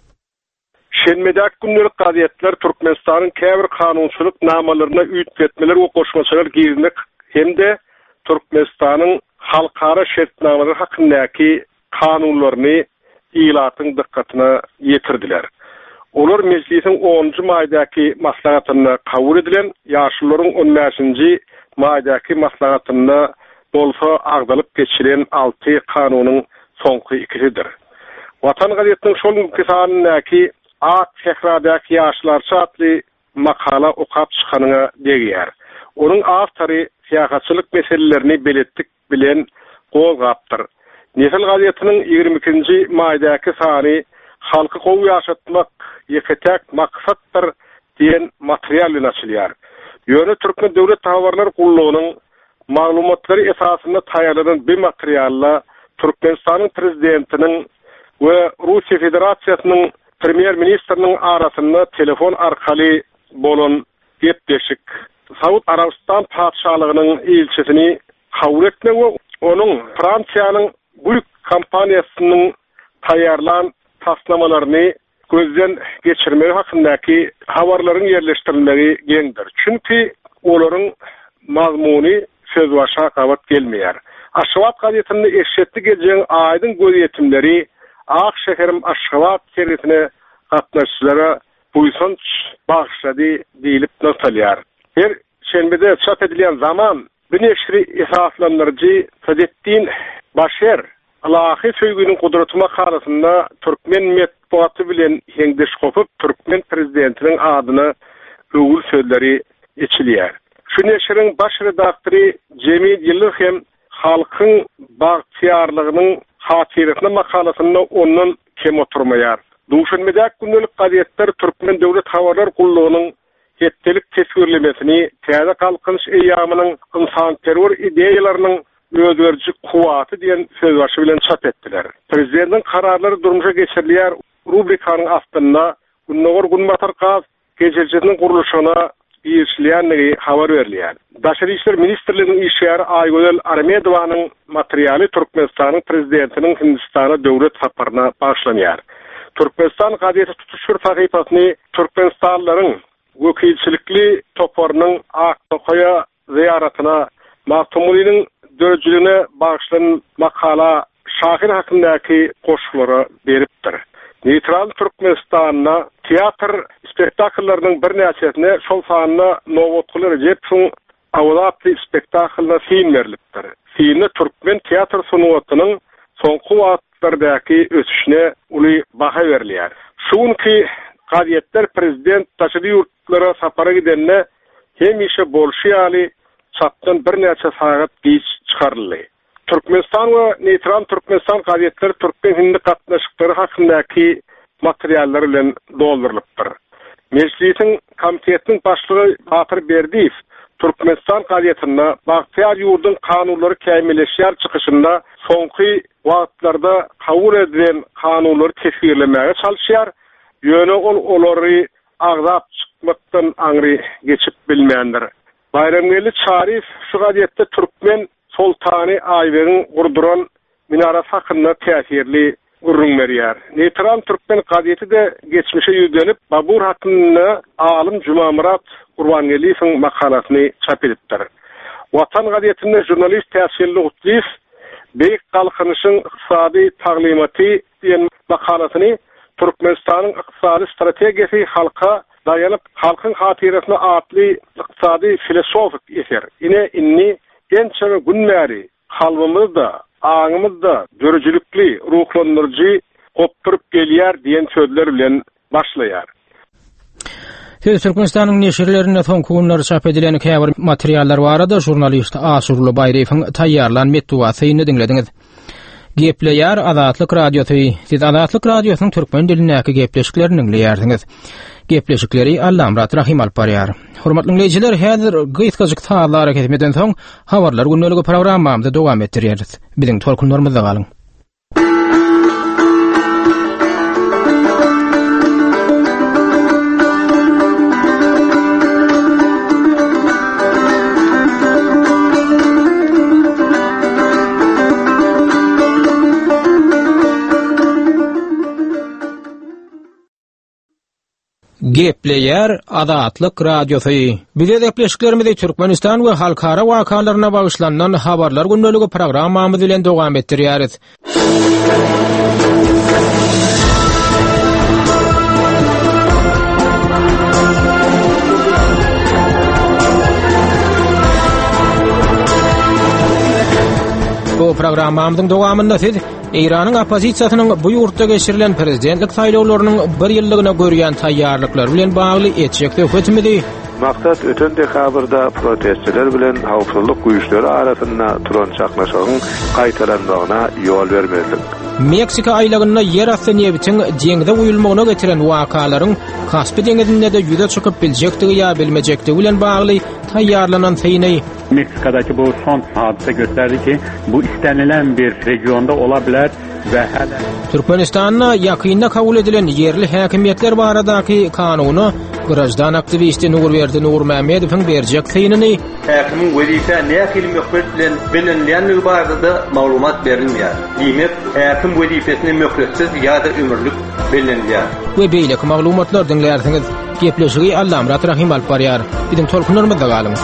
J: Şenmedäk günlük gazetler Türkmenistan'ın käbir kanunçylyk namalaryna üýtmetmeler we goşmaçylar girmek hemde Türkmenistan'ın halkara şertnamalary hakyndaky kanunlaryny ilatyň dikkatyna ýetirdiler. Olar meclisin 10-njy maýdaky maslahatyna kabul edilen ýaşlaryň 15-nji maýdaky maslahatyna bolsa agdalyp geçiren 6 kanunyň soňky ikisidir. Watan gazetiniň şol kisanyndaky at tehradaky ýaşlar çatly makala okap çykanyna degýär. Onuň awtory siýasatçylyk meselelerini beletdik bilen gowgapdyr. Nesel gazetiniň 22-nji maýdaky sany halky gowy ýaşatmak ýeketek maksatdyr diýen material bilen açylýar. Ýöne Türkmen döwlet tawarlar gullugynyň maglumatlary esasyna taýýarlanan bu materialla Türkmenistanyň prezidentiniň we Russiýa Federasiýasynyň premier ministriniň arasynda telefon arkaly bolan gepleşik Saud Arabistan padşahlygynyň elçisini kabul etmek we onuň Fransiýanyň büyük kampaniýasynyň taýýarlan taslamalaryny gözden geçirmegi hakyndaky habarlaryň ýerleşdirilmegi geňdir. Çünki olaryň mazmuny söz başa gabat gelmeýär. Aşgabat gazetinde eşitli gelýän aýdyň gözetimleri Ak şeherim Aşgabat serisine gatnaşçylara buýsunç bagşlady diýilip notalýar. Her şenbede çap edilen zaman bu neşri esaslandyrjy Sadeddin Başer Alahi söýgüniň kudraty makalasynda Türkmen metbuaty bilen hengdeş gopup Türkmen prezidentiniň adyny öwül sözleri içilýär. Şu neşriň baş redaktory Cemil Ýylyk hem halkyň bagtyarlygynyň hatyryny makalasynda ondan kem oturmaýar. Duşanmedäk günlük gazetler Türkmen döwlet habarlar gullugynyň hetdelik tesvirlemesini, täze kalkınç eýamynyň insan-terror ideýalarynyň özgörjü kuwaty diýen söz başy bilen çap etdiler. Prezidentiň kararlary durmuşa geçirilýär rubrikanyň astynda Günnäger Günbatar gaz geçirjiniň guruluşyna ýerçilýänligi habar berilýär. Daşary işler ministrliginiň işgäri Aýgözel Armedowanyň materialy Türkmenistanyň prezidentiniň Hindistana döwlet saparyna başlanýar. Türkmenistan gazeti tutuşur sahypasyny Türkmenistanlaryň wekilçilikli toparynyň Aktokoýa ziýaratyna Mahtumulinin dörjülüne bağışlanan makala şahir hakyndaky goşulary beripdir. Neutral Türkmenistan'a teatr spektaklarynyň bir näçesine şol sanyna nowotkular jepsiň awlatly spektaklna film berilipdir. Filmde Türkmen teatr sunuwatynyň soňky wagtlardaky ösüşine uly baha berilýär. Şunki gazetler prezident taşydy ýurtlara sapara gidenne hemişe bolşýaly çapdan bir näçe sagat geç çykaryldy. Türkmenistan we neutral Türkmenistan gazetleri Türkmen hindi gatnaşyklary hakyndaky materiallar bilen doldurylypdyr. Meclisiň komitetiniň başlygy Batyr Berdiýew Türkmenistan gazetine Bagtyar ýurduň kanunlary kämilleşýär çykyşynda soňky wagtlarda kabul edilen kanunlary tesvirlemege çalyşýar. Ýöne olary agzap çykmakdan aňry geçip bilmeýändir. Bayramgeli Çarif şu gazetde Türkmen Sultany Aýbegiň gurduran minarasy hakynda täsirli urrun berýär. Neutral Türkmen gazeti de geçmişe ýüzlenip Babur hakynda alim Jumamurat Gurbangeliýewiň makalasyny çap edipdir. Watan gazetinde jurnalist täsirli Gutliýew beýik galkynyşyň ykdysady taglimaty diýen makalasyny Türkmenistanyň ykdysady strategiýasy halka dayanıp halkın hatırasına atlı iqtisadi filosofik eser. Ine inni genç ve günleri halvımızda, ağımızda görücülükli, ruhlandırıcı kopturup gelýär diyen sözler bilen başlaýar.
B: Türkmenistanyň neşirlerine soňky günleri çap edilen käbir materiallar barada jurnalist Aşurlu Bayrif'in taýýarlan metduatyny dinlediňiz. Gepleýär Azatlyk radiosy. Siz Azatlyk radiosynyň türkmen dilindäki gepleşiklerini dinleýärdiňiz. Gepleşikleri Allamrat Rahim alparýar. Hormatly dinleýijiler, häzir gysgaçyk taýlar hareket etmeden soň habarlar günneligi programmamyzda dowam etdirýäris. Biziň tolkunlarymyzda galyň. Gepleyer Adatlyk Radiosu. Bize gepleşiklerimizi Türkmenistan we halkara wakalarına bagışlanan habarlar gündəligi programmamyz bilen dowam etdirýäris. Bu programmamyzyň dowamynda siz İran'ın opozisiýasynyň bu ýurtda geçirilen prezidentlik saýlawlarynyň bir ýyllygyna görýän taýýarlyklary bilen bagly etjek söhbetimizi
K: maksat ötön dekabrda protestçiler bilen hawpsuzlyk güýçleri arasynda turan çaklaşygyň gaýtaranmagyna ýol bermezlik.
B: Meksika aýlagyna yer asty nebitiň deňde uýulmagyna getiren wakalaryň Kaspy deňizinde de ýüze çykyp biljektigi ýa bilmejekdigi bilen bagly taýýarlanan seýney.
L: Meksika'daki bu son hadise gösterdi ki bu istenilen bir regionda olabilir ve
B: Türkmenistan'a yakında kabul edilen yerli hakimiyetler baradaki kanunu Gırajdan aktivisti Nurverdi Nur Mehmedov'un berjek seýnini
H: hakimin wezife nähili möhbetlen bilinýänligi barada maglumat berilmeýär. Diýmek, hakim wezifesini möhbetsiz ýa-da ömürlük bilinýär.
B: We beýleki maglumatlar dinleýärsiňiz. Gepleşigi Allamrat Rahim alyp barýar. Bizim tolkunlarymyzda galyňyz.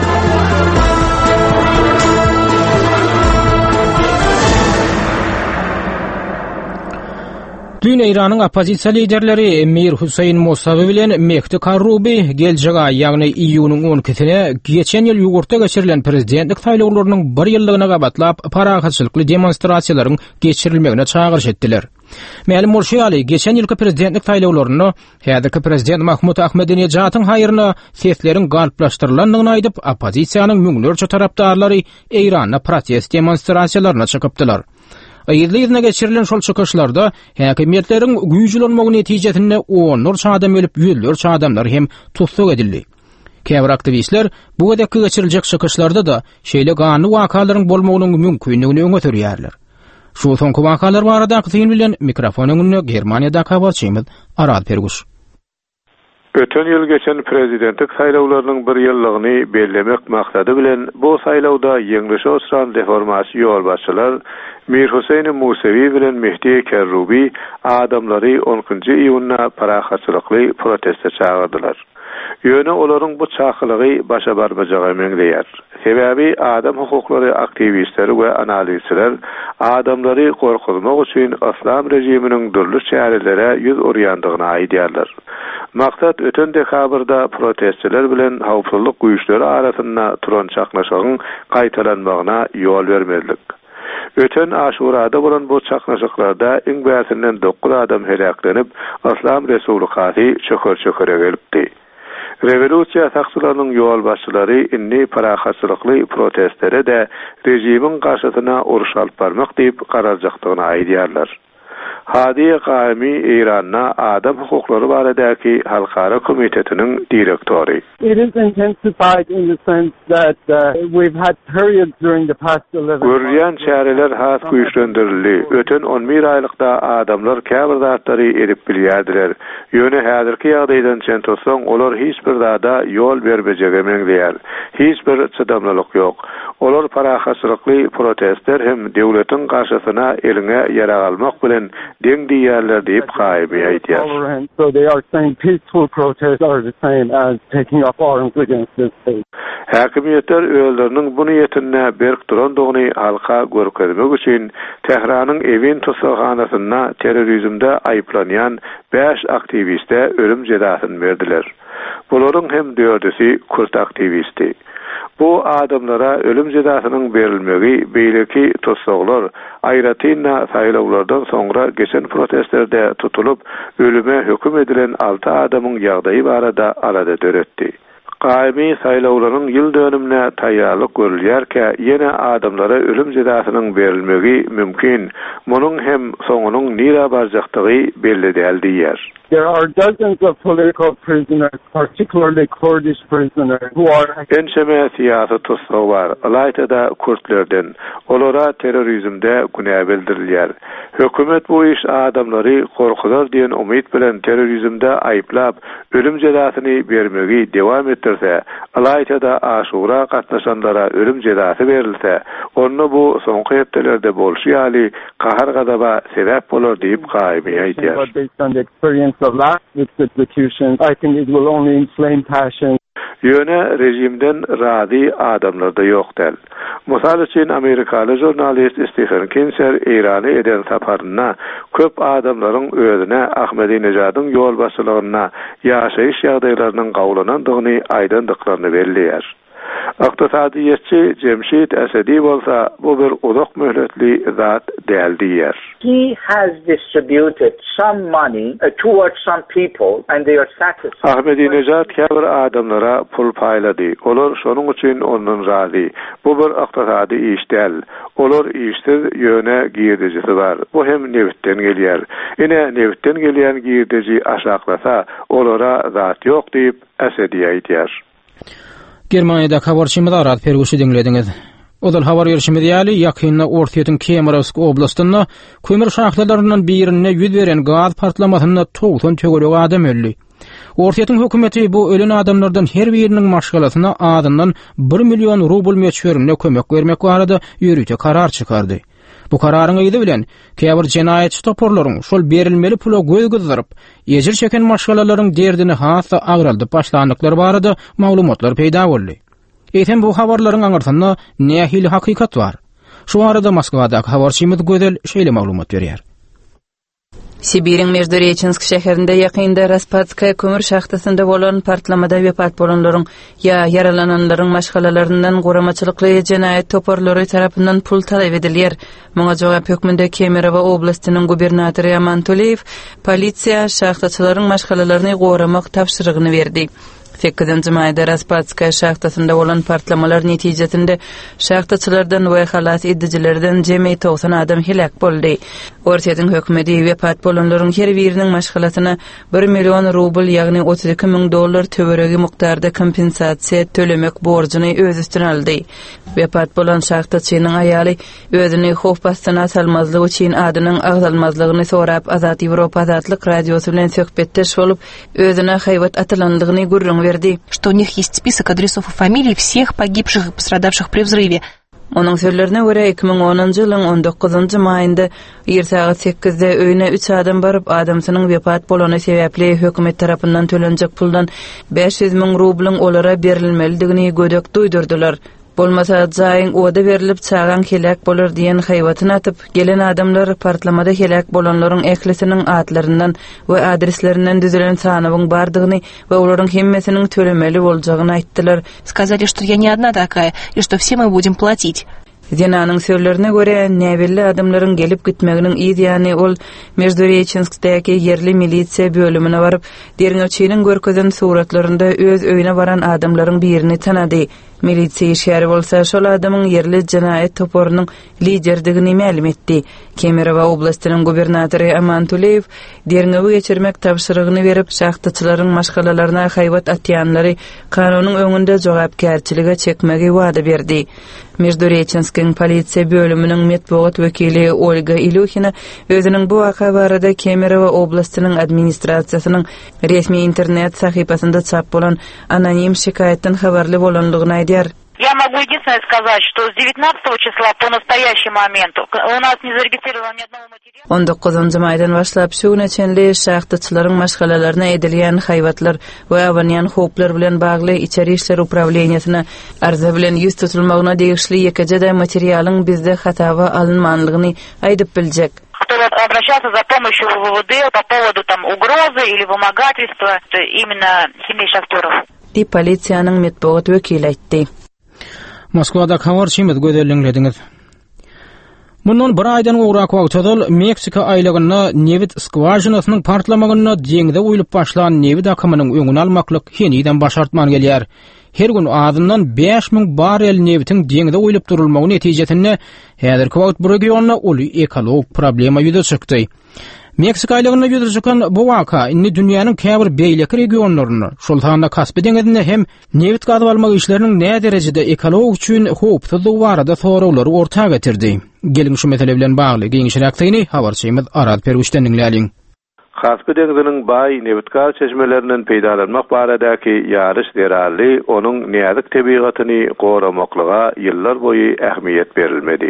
B: Dün İran'ın opozisiya liderleri Emir Hüseyin Musavi bilen Mehdi Karubi geljek aý ýagny iýunyň 12-sine geçen ýyl ýurtda geçirilen prezidentlik saýlawlarynyň bir ýyllygyna gabatlap parahatçylykly demonstrasiýalaryň geçirilmegine çağırış etdiler. Mälim bolşýaly geçen ýylky prezidentlik saýlawlaryny häzirki prezident Mahmud Ahmedinejadiň haýyryna sesleriň galplaşdyrylandygyny aýdyp opozisiýanyň müňlerçe tarapdarlary İran'a protest demonstrasiýalaryna çykypdylar. Aýyrlygyna geçirilen şol çykyşlarda häkimetleriň güýjlenmegi netijesinde onlarça adam ölüp ýüzlerçe adamlar hem tutsak edildi. Käbir aktivistler bu gedekki geçiriljek çykyşlarda da şeýle gany wakalaryň bolmagynyň mümkinligini öňe sürýärler. Şu soňky wakalar barada syň bilen mikrofonyny Germaniýada habarçymyz Arad Perguş.
K: Ötön ýyl geçen prezidentlik saýlawlarynyň bir ýyllygyny bellemek maksady bilen bu saýlawda ýeňilişe uçran reformasiýa ýolbaşçylar Mir Hüseyin Musavi bilen Mehdi Karubi adamlary 10-njy iýunda parahatçylykly proteste çağırdylar. Ýöne olaryň bu çağrygy başa barmajagy meňleýär. Sebäbi adam hukuklary aktivistleri we analizçiler adamlary gorkutmak üçin Islam rejiminiň dürli çärelere ýüz orýandygyny aýdýarlar. Maksat ötön dekabrda protestçiler bilen hawpsuzlyk güýçleri arasynda turan çaklaşygyň gaýtaranmagyna ýol bermezlik. Ötön Aşurada bolan bu çaklaşyklarda iň bäsinden 9 adam helaklanıp Islam Resulullah'y çöker gelipdi. Revolüsiýa saksılarynyň ýol başçylary inni parahatçylykly protestlere de rejimiň garşysyna uruş alyp barmak diýip gararjakdygyny aýdýarlar. Hadi Qaimi İran'a adam hukuklary baradaky halkara komitetiniň direktori.
M: It is intensified in the sense that we've had periods during the past 11 months.
K: Görýän çäreler has güýçlendirildi. Ötön 11 aýlykda adamlar käbir zatlary edip bilýärdiler. Ýöne häzirki ýagdaýdan çentosoň olar hiç bir zada ýol bermejegi meňleýär. Hiç bir çydamlylyk ýok. Olar parahatçylykly protestler hem döwletiň garşysyna eline ýara almak bilen deň diýerler diýip Qaimi aýdýar.
M: So they are saying peaceful protests are the same as taking up arms against the state.
K: Häkimetler öýleriniň bu niýetine berk durandygyny halka görkezmek üçin Tehranyň Evin Tosakhanasyna terrorizmde aýplanýan 5 aktiviste ölüm cezasyny berdiler. Bularyň hem 4-si Kürt aktivisti. Bu adamlara ölüm cezasynyň berilmegi beýleki tossaglar aýratyna saýlawlardan soňra geçen protestlerde tutulup ölüme höküm edilen 6 adamyň ýagdaýy barada alada döretdi. Qaimi saýlawlaryň ýyl dönümine taýýarlyk görülýärkä ýene adamlara ölüm cezasynyň berilmegi mümkin. Munyň hem soňunyň nira barjakdygy belli däldiýär.
M: There are dozens of political prisoners, particularly Kurdish prisoners, who are...
K: Enşeme siyasi tutsağı var. Alaytada Kürtlerden. Olara terrorizmde günah bildirilýär. Hökümet bu iş adamları korkular diýen umyt bilen terrorizmde aýplap, ölüm cezasyny bermegi dewam etdirse, alaytada Aşura gatnaşanlara ölüm cezasy berilse, onu bu soňky hepdelerde bolşy ýaly kahar gadaba sebäp bolar diýip Qaimi aýdýar.
M: the last execution, I think it will only inflame passion.
K: Yöne rejimden razı adamlar da yoktel. Misal için Amerikalı jurnalist Stephen Kinzer İran'ı eden saparına köp adamların özüne Ahmadinejad'ın yol başçılığına yaşayış ýagdaýlarynyň gawlanandygyny aýdandyklaryny belliýär. Iqtisadiyetçi Cemşit Esedi bolsa bu bir uzak möhletli zat däl diýer.
I: He has distributed some money towards some people and they are satisfied.
K: Ahmadinejad käbir adamlara pul paýlady. Olar şonuň üçin ondan razı. Bu bir iqtisadi iş däl. Olar işsiz ýöne girdijisi bar. Bu hem nevitden gelýär. Ine nevitden gelýän girdiji aşaklasa olara zat ýok diýip Esedi aýtýar.
B: Germaniýada habarçymyz Arat Perguşy dinlediňiz. Odal habar ýerşimi diýäli ýakynda Ortiýetň Kemerovsk oblastynda kömür şahlalaryndan birine ýüz beren gaz partlamasyna 90 tögörek adam öldü. Ortiýetň hökümeti bu ölen adamlardan her biriniň maşgalasyna adından 1 milyon rubl meçhörüne kömek bermek barada ýürüte karar çykardy. Bu kararyň ýyly bilen käbir jenaýetçi toporlaryň şol berilmeli pula göz gyzdyryp, ejir çeken maşgalalaryň derdini hassa agraldyp başlandyklary barada maglumatlar peýda boldy. Eýtem bu habarlaryň aňyrtynda nähili hakykat bar. Şu arada Moskwadaky habarçymyz Gözel şeýle maglumat berýär.
C: Sibiriň Междуреченск şäherinde ýakynda Raspatskaya kömür şahtasynda bolan partlamada wepat bolanlaryň ýa yaralananlaryň maşgalalaryndan goramaçylykly jenaýet toporlary tarapyndan pul talap edilýär. Muňa jogap hökmünde Kemerowa oblastynyň gubernatory Aman Tuliyev polisiýa şahtaçylaryň maşgalalaryny goramak tapşyrygyny berdi. 8-nji maýda Raspatskaya şahtasynda bolan partlamalar netijesinde şahtaçylardan we halas edijilerden jemi 90 adam helak boldy. Ortiýetň hökümeti wepat bolanlaryň her biriniň maşgalasyna 1 milyon rubl ýagny $32,000 töweregi mukdarda kompensasiýa tölemek borjyny öz üstüne aldy. Wepat bolan şahtaçynyň aýaly özüni hof bastyna salmazlyk üçin adynyň agzalmazlygyny sorap Azat Ýewropa Azatlyk radiosu bilen söhbetdeş bolup özüne haýwat atylandygyny gurrun
N: что у них есть список адресов и фамилий всех погибших и пострадавших при взрыве.
C: Onun sözlerine göre 2010-njy ýylyň 19-njy maýynda ýersagat 8-de öýüne 3 adam baryp adamsynyň wepat bolany sebäpli hökümet tarapyndan tölenjek puldan 500.000 rublyň olara berilmelidigini gödök duýdurdylar. Bolmasa jaýyň oda berilip çagan helak bolar diýen haýwatyny atyp gelen adamlar partlamada helak bolanlaryň eklisiniň atlaryndan we adreslerinden düzülen sanawyň bardygyny we olaryň hemmesiniň tölemeli boljagyny aýtdylar.
N: Сказали, что я не одна такая и что все мы будем платить.
C: Zenanyň sözlerine göre näbelli adamlaryň gelip gitmeginiň ýa-ni ol Междуреченскdäki yerli milisiýa bölümine baryp derňeçiniň görkezen suratlarynda öz öýüne baran adamlaryň birini tanady. Milisiýa şäher bolsa şol adamyň yerli jenaýet toporunyň liderdigini ma'lum etdi. Kemerowa oblastynyň gubernatory Aman Tuliyev derňewi geçirmek tapşyrygyny berip şahtaçylaryň maşgalalaryna haýwat atýanlary kanunyň öňünde jogapkärçilige çekmegi wada berdi. Междуреченскиň polisiýa bölüminiň metbuat wekili Olga Ilyuhina özüniň bu waka barada Kemerowa oblastynyň administrasiýasynyň resmi internet sahypasynda çap bolan anonim şikaýetden habarly bolanlygyny aýdýar.
O: Я могу единственное сказать, что с 19 числа по настоящий момент у нас не зарегистрировано ни одного материала.
C: 19-njy maýdan başlap şu neçenli şahtaçylaryň maşgalalaryna edilýän haýwatlar we awanýan hoplar bilen bagly içeri işler upravleniýasyna arza bilen ýüz tutulmagyna degişli ýekejede materialyň bizde hatawa alınmanlygyny aýdyp biljek.
O: Кто обращался за помощью в ВВД по поводу там угрозы или вымогательства, это именно семей шахтёров.
C: Di polisiýanyň metbuat wekili aýtdy.
B: Moskwada habarçymyz Gözel dinlediňiz. Mundan bir aýdan urak wagtda Meksika aýlagyna newit skważynasynyň partlamagyna deňde uýulyp başlan newit akymynyň öňüni almaklyk heniden başartman gelýär. Her gün adından 5.000 barel newitiň deňde uýulyp durulmagy netijesinde häzirki wagt bu regionda uly ekologik problema ýüze çykdy. Meksika aýlagyna ýüze çykan bu waka indi dünýäniň käbir beýleki regionlaryny, şol tanda Kaspy deňizinde hem newit gazyp almak işleriniň näme derejede ekologik üçin howpsuzlygy barada soraglary ortaga getirdi. Gelin şu mesele bilen bagly giňişiräkdigini habarçymyz Arat Perguşdan dinläýäliň.
K: Kaspy deňiziniň baý newit gaz çeşmelerinden peýdalanmak baradaky ýarış derali onuň näzik tebigatyny goramaklyga ýyllar boýy ähmiýet berilmedi.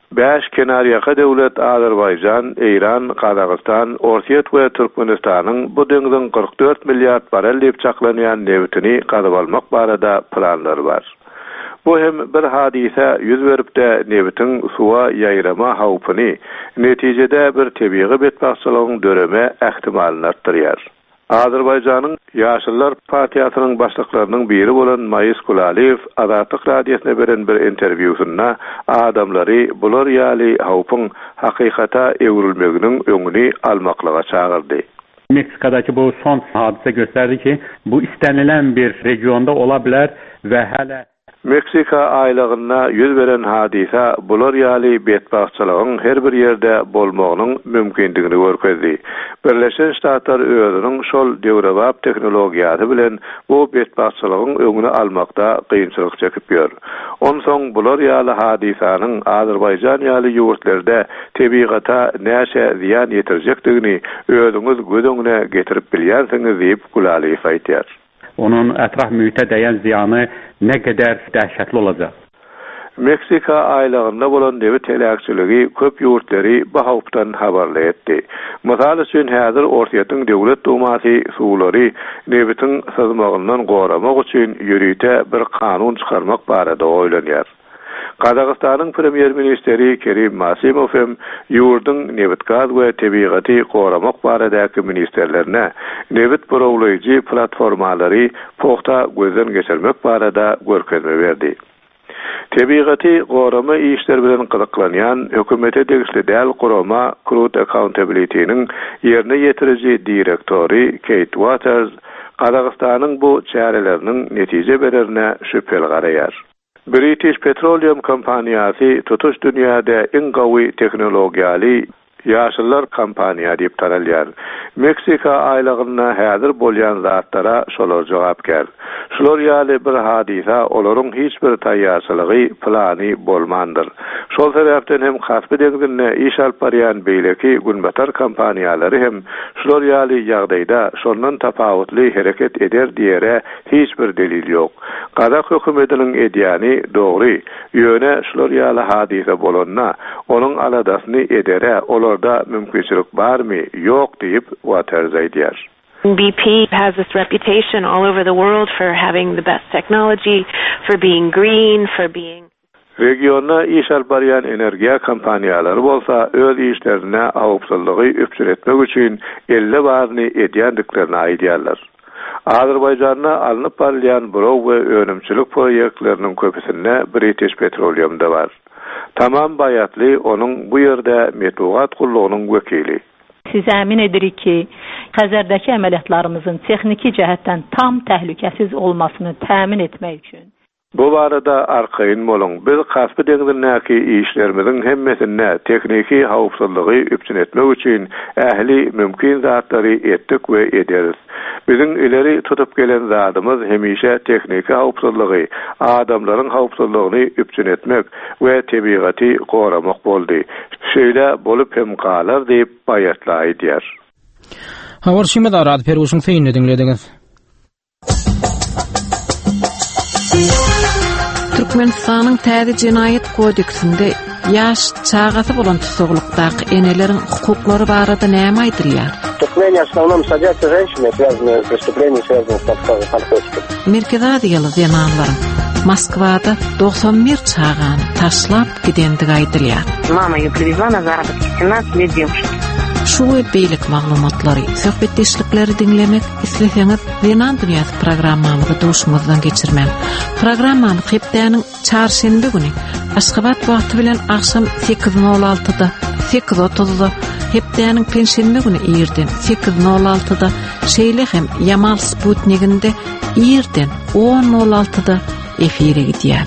K: 5 kenariyaka döwlet Azerbaycan, İran, Kazakistan, Orsiýet we Türkmenistanyň bu deňden 44 milliard barrel diýip çaklanýan neftini gazyp almak barada planlary bar. Bu hem bir hadise yüz berip de nebitin suwa ýaýrama hawpyny netijede bir tebiği betbaçylygyň döreme ähtimalini artdyrýar. Azerbayjanyň Ýaşyllar partiýasynyň başlyklarynyň biri bolan Mayis Kulaliyew Azatlyk radiosyna beren bir interwýusynda adamlary bular ýaly hawpyň hakykata ewrilmeginiň öňüni almaklyga çağırdy.
L: Meksika'daki bu son hadise gösterdi ki bu istenilen bir regionda olabilir ve hala
K: Meksika aýlygyna yüz beren hadise bular ýaly betbaçylygyň her bir ýerde bolmagynyň mümkindigini görkezdi. Birleşen Ştatlar özüniň şol döwrebap teknologiýasy bilen bu betbaçylygyň öňüni almakda kynçylyk çekip ýör. Onsoň bular ýaly hadisanyň Azerbaycan ýaly ýurtlarda tebiğata näçe ziýan ýetirjekdigini özüňiz göz öňüne getirip bilýärsiňiz diýip Kulaliyew aýtýar.
L: Onun etraf mühite değen ziyanı ne kadar dehşetli olacak?
K: Meksika aýlygynda bolan nebi telakçyligi köp ýurtlary bu hawpdan habarly etdi. Mysal üçin häzir Orsiýetyň döwlet dumasy suwlary nebitin sızmagyndan goramak üçin ýürüýte bir kanun çykarmak barada oýlanýar. Kazakistanyň premier ministeri Kerim Masimov hem ýurdyň nebit gaz we tebigaty goramak baradaky ministerlerine nebit borowlaýjy platformalary pogta gözden geçirmek barada görkezme berdi. Tebigaty gorama işler bilen gyzyklanýan hökümete degişli däl gorama Crude Accountability'niň ýerine ýetiriji direktori Kate Waters Kazakistanyň bu çäreleriniň netije bererine şüpheli garaýar. British Petroleum kompaniýasy tutuş dünýäde iň gawy teknologiýaly ýaşyllar kompaniýa diýip taralýar. Meksika aýlygyna häzir bolýan zatlara şolar jogapkär. Şolar ýaly bir hadise olaryň hiç bir taýýarçylygy plany bolmandyr. Şol sebäpden hem Kaspy deňizine iş alyp barýan beýleki günbatar kompaniýalary hem şolar ýaly ýagdaýda şondan tapawutly hereket eder diýere hiç bir delil ýok. Kazak hökümetiniň edýäni dogry. Ýöne şolar ýaly hadise bolanna onuň aladasyny edere olarda mümkinçilik barmy ýok diýip Waters aýdýar.
P: BP has this reputation all over the world for having the best technology, for being green, for being
K: Regionda iş alyp barýan energiýa kompaniýalary bolsa öz işlerine hawpsuzlygy öpçüretmek üçin elle barny edýändiklerini aýdýarlar. Azerbayjanda alınıp barýan birok we önümçilik proyektleriniň köpüsinde British Petroleum'da var. Tamam Bayatly onuň bu ýerde metbuat gullugynyň wekili.
Q: Siz əmin edirik ki, Xəzərdəki əməliyyatlarımızın texniki cəhətdən tam təhlükəsiz olmasını təmin etmək üçün
K: bu barada arkayn bolun. Biz Kaspy deňizindäki işlerimizin hemmesinde tekniki hawpsuzlygy üpçün etmek üçin ähli mümkin zatlary etdik we ederiz. Bizim ileri tutup gelen zadymyz hemişe tekniki hawpsuzlygy, adamlaryň hawpsuzlygyny üpçün etmek we tebigaty goramak boldy. Şeýle bolup hem galar diýip baýatlaýdýar.
B: Hawar şeýle rad peruşyň feýini dinlediňiz.
R: Türkmenistanyň täze jinayet kodeksinde ýaş çağaty bolan tutuklukdaky eneleriň hukuklary barada näme aýdyrýar?
S: Преступление в основном садятся женщины, связанные с преступлением, связанным с наркотиками.
R: Merkezadiýaly zenanlar Moskvada 91 çağany taşlap gidendigi aýdylýar.
P: Mama её привезла на заработки, 17 лет девушка.
R: Şu beýlik maglumatlary, söhbetdeşlikleri dinlemek isleseňiz, Zenan dünýäsi programmamyzy duşmazdan geçirmem. Programmamy hepdäniň çarşembe güni Aşgabat wagty bilen akşam 8:06-da, 8:30-da, hepdäniň penşenbe güni ýerden 8:06-da, şeýle hem Yamal Sputnikinde ýerden 10:06-da efire gidýär.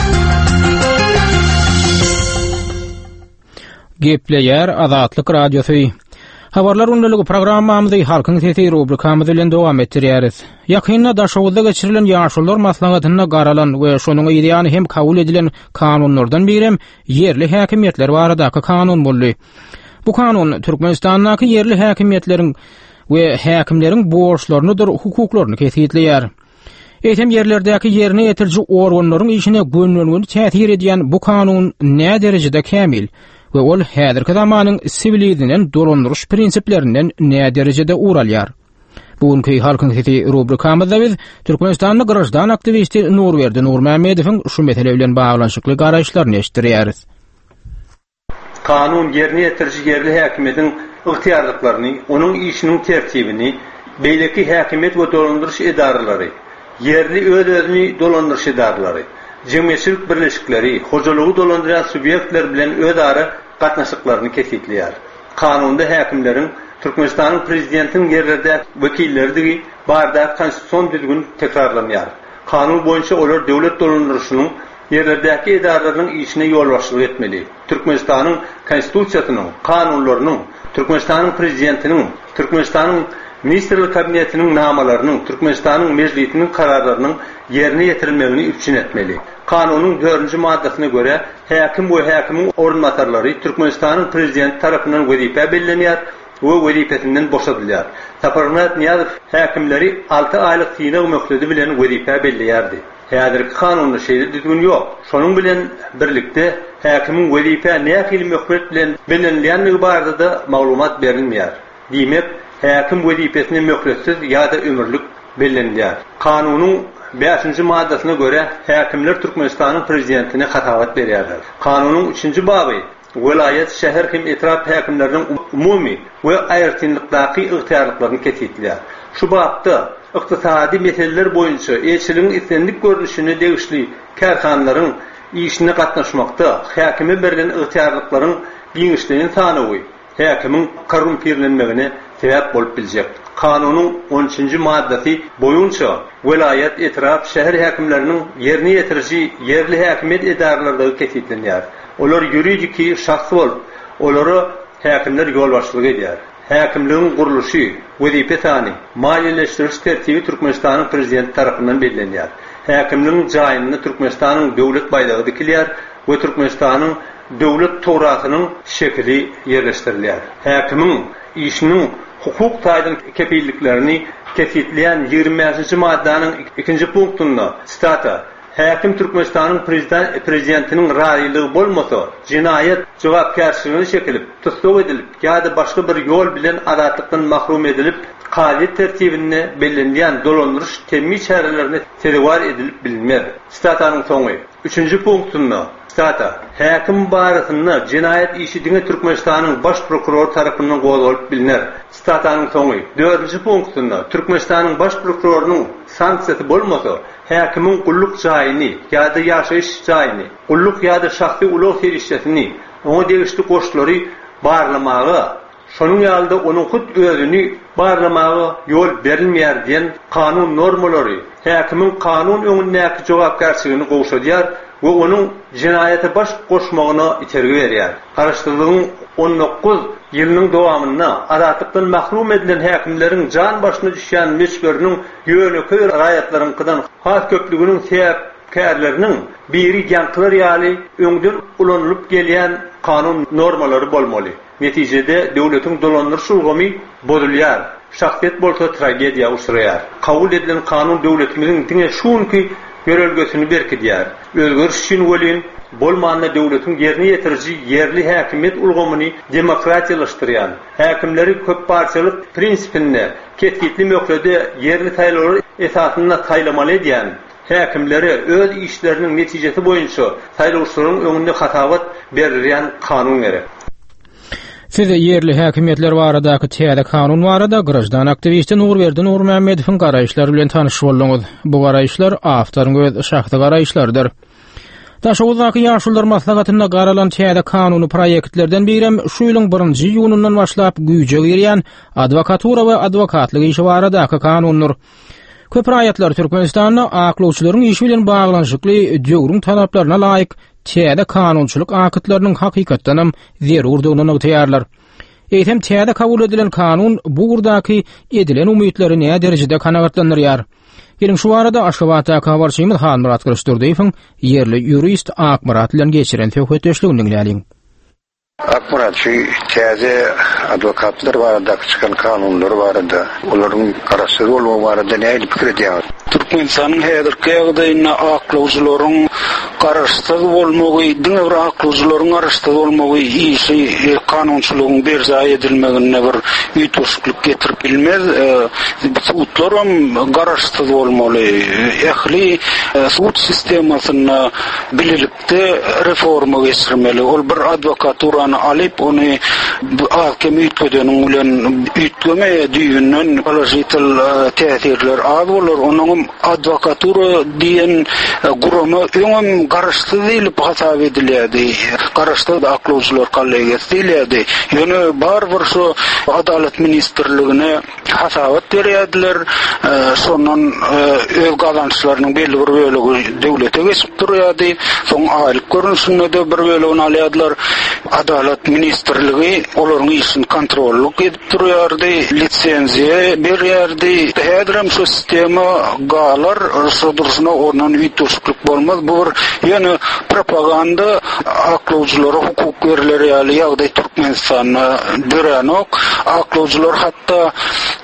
B: Gepleýär Azatlyk radiosu. Habarlar ünlülügi programmamyzy halkyň sesi rubrikamyzy bilen dowam etdirýäris. Ýakynda daşowuzda geçirilen ýaşullar maslahatyna garalan we şonuň ýa-ni hem kabul edilen kanunlardan birem yerli häkimetler baradaky kanun boldy. Bu kanun Türkmenistanyň yerli häkimetleriň we häkimleriň borçlaryny hukuklaryny kesýetleýär. Etem yerlerdäki ýerine ýetirji organlaryň işine gönlünýän täsir edýän bu kanun nä derejede kämil we ol häzirki zamanyň sivilizmden dolandyryş prinsiplerinden nä derejede uralýar. Bugünkü halkyň sesi rubrikamyzda biz Türkmenistanyň garaşdan aktivisti Nurberdi Nurmammedowyň şu mesele bilen baglanşykly garaşlaryny eşitdirýäris.
H: Kanun ýerine ýetirji yerli häkimetiň ygtyarlyklaryny, onuň işiniň tertibini, beýleki häkimet we dolandyryş edaralary, yerli öz-özüni dolandyryş edaralary, jemgyýetçilik birleşikleri, hojalygy dolandyran subyektler bilen özara gatnaşyklaryny kesitleýär. Kanunda häkimleriň Türkmenistanyň prezidentiniň yerlerde wekilleri barda konstitusiýon düzgün tekrarlanýar. Kanun boýunça olar döwlet dolandyrşynyň yerlerdäki edaralaryň işine ýol başçylyk etmeli. Türkmenistanyň konstitusiýasynyň, kanunlarynyň, Türkmenistanyň prezidentiniň, Türkmenistanyň Ministrlik kabinetiniň namalarynyň, Türkmenistanyň meclisiniň kararlarynyň yerine ýetirilmegini üçin etmeli. Kanunyň 4-nji maddasyna göre häkim we häkimiň orunmatarlary Türkmenistanyň prezidenti tarapyndan wezipe bellenýär we wezipesinden boşadylýar. Taparnat Niýazow häkimleri 6 aýlyk synaw möhledi bilen wezipe belleýärdi. Häzirki kanunda şeýle düzgün ýok. Şonuň bilen birlikde häkimiň wezipe nähili möhlet bilen bellenýänligi barada da maglumat berilmeýär. Diýmek, häkim wezipesini möhletsiz ýa-da ömürlük bellenýär. Kanunyň 5-nji maddasyna göre häkimler Türkmenistanyň prezidentine hatawat berýärler. Kanunyň 3-nji baby Welayet şäher hem etraf häkimleriniň umumy we aýyrtynlykdaky ygtyarlyklaryny kesitleýär. Şu babda ykdysady meseleler boýunça elçiligiň istenlik görnüşini degişli karhanlaryň işine gatnaşmakda häkime berilen ygtyarlyklaryň giňişligini tanawy, häkimiň korrumpirlenmegine sebäp bolup biljek. Kanunyň 13-nji maddasy boýunça welayet etraf şäher häkimleriniň yerine ýetirji yerli häkimet edaralaryny kesitlenýär. Olar ýuridiki şahsy bolup, olary häkimler ýol başçylyk edýär. Häkimligiň guruluşy, wezipesany, maliýeleşdiriş tertibi Türkmenistanyň prezidenti tarapyndan bellenýär. Häkimligiň jaýyny Türkmenistanyň döwlet baýlygy dikilýär we Türkmenistanyň döwlet torasynyň şekli ýerleşdirilýär. Häkimiň işiniň hukuk taýdan kepilliklerini kesitleýän 20-nji maddanyň 2-nji punktunda stata häkim Türkmenistanyň prezidentiniň raýlygy bolmasa, jinayet jogapkärçiligine çekilip, tutsak edilip, ýa-da başga bir ýol bilen azatlykdan mahrum edilip, kadet tertibine bellenýän dolandyrış temmi çärelerine terewar edilip bilinmer. Statanyň soňy 3-nji punktunda stata häkim barasynda jinayet işi diňe Türkmenistanyň baş prokuror tarapyndan gozulup biliner. Statanyň soňy 4-nji punktunda Türkmenistanyň baş prokurorunyň sanksiýasy bolmasa, häkimiň gulluk jaýyny ýa-da ýaşaýyş jaýyny, gulluk ýa-da şahsy ulug serişçesini, oňa degişli goşlary barlamagy, şonuň ýalda onuň hut özüni barlamagy ýol berilmeýär diýen kanun normalary häkimiň kanun öňündäki jogapkärçiligini gowşadýar we onuň jinayete baş goşmagyna itergi berýär. Garaşdyrlygyň 19 ýylynyň dowamynda azatlykdan mahrum edilen häkimleriň jan başyna düşýän meşgörüniň ýöneköy raýatlarynyňkydan has köpliginiň sebäpkärleriniň biri ýankylar ýaly öňden ulanlyp gelýän kanun normalary bolmaly. Netijede döwletiň dolandyryş ulgamy bozulýar. Şahsiýet bolsa tragediýa uçraýar. Kabul edilen kanun döwletimiziň diňe şunky görelgesini berkidýär. Özgörüş üçin welin bolmanda döwletiň ýerine ýetirji yerli häkimet ulgamyny demokratiýalaşdyrýan, häkimleri köp parçalyk prinsipine ketgitli möhlede yerli taýlary esasyna taýlamaly edýän, häkimleri öz işleriniň netijesi boýunça taýlawçylaryň öňünde hatawat berilýän kanun gerek.
B: Size yerli häkimetler baradaky täze kanun barada garaşdan aktivisti Nurberdi Nurmammedowyň garaýşlary bilen tanyşyp boldyňyz. Bu garaýşlar awtoryň öz şahsy garaýşlarydyr. Daşawuzdaky ýaşullar maslahatynda garalan täze kanuny proýektlerden birem şu ýylyň 1-nji ýunundan başlap güýje girýän adwokatura we adwokatlyk işi baradaky kanunlar. Köp raýatlar Türkmenistanyň aklawçylaryň işi bilen baglanşykly döwrüň talaplaryna laýyk täze kanunçylyk akıtlarynyň hakykatdanam zerurdygyny ýaýarlar. Eýtem täze kabul edilen kanun bu gurdaky edilen umytlary näme derejede kanagatlandyrýar. Gelin şu arada Aşgabatda habarçymyz Hanmurat Kılıçdarowyň yerli jurist Akmarat bilen geçiren söhbetleşigini dinleýäliň.
T: Akmarat täze advokatlar barada çıkan kanunlar barada onların kararı olma barada ne fikir ediyor? Türkmenistan'ın häzirki ýagdaýyna aklawçylaryň garaşsyz bolmagy, diňe bir aklawçylaryň garaşsyz bolmagy işi kanunçylygyň berza edilmegine bir ýetişiklik getirip bilmez. Sudlar hem garaşsyz bolmaly. Ähli sud sistemasyna bilelikde reforma geçirmeli. Ol bir advokaturany alyp ony ahkeme ýetmediňi bilen ýetmeye düýünden palajital täsirler az bolar. Onuň advokatura diýen gurama öňem garaşsyz edilip hasap edilýärdi. Garaşsyz aklawçylar kollegiýasy ýöne barbyr şu adalet ministrligine hasabat berýärdiler. Şondan öz gazançlarynyň belli bir bölegi döwlete geçip durýardy. Soň aýlyk görünüşinde de bir bölegini alýardylar. Adalet ministrligi olaryň işini kontrollik edip durýardy, lisenziýa berýärdi. Häzir şu sistema galar sodursyna onuň ýetişiklik bolmaz. Bu ýöne propaganda aklawçylary hukuk berleri ýaly ýagdaý Türkmenistanyna dörenok. Aklawçylar hatda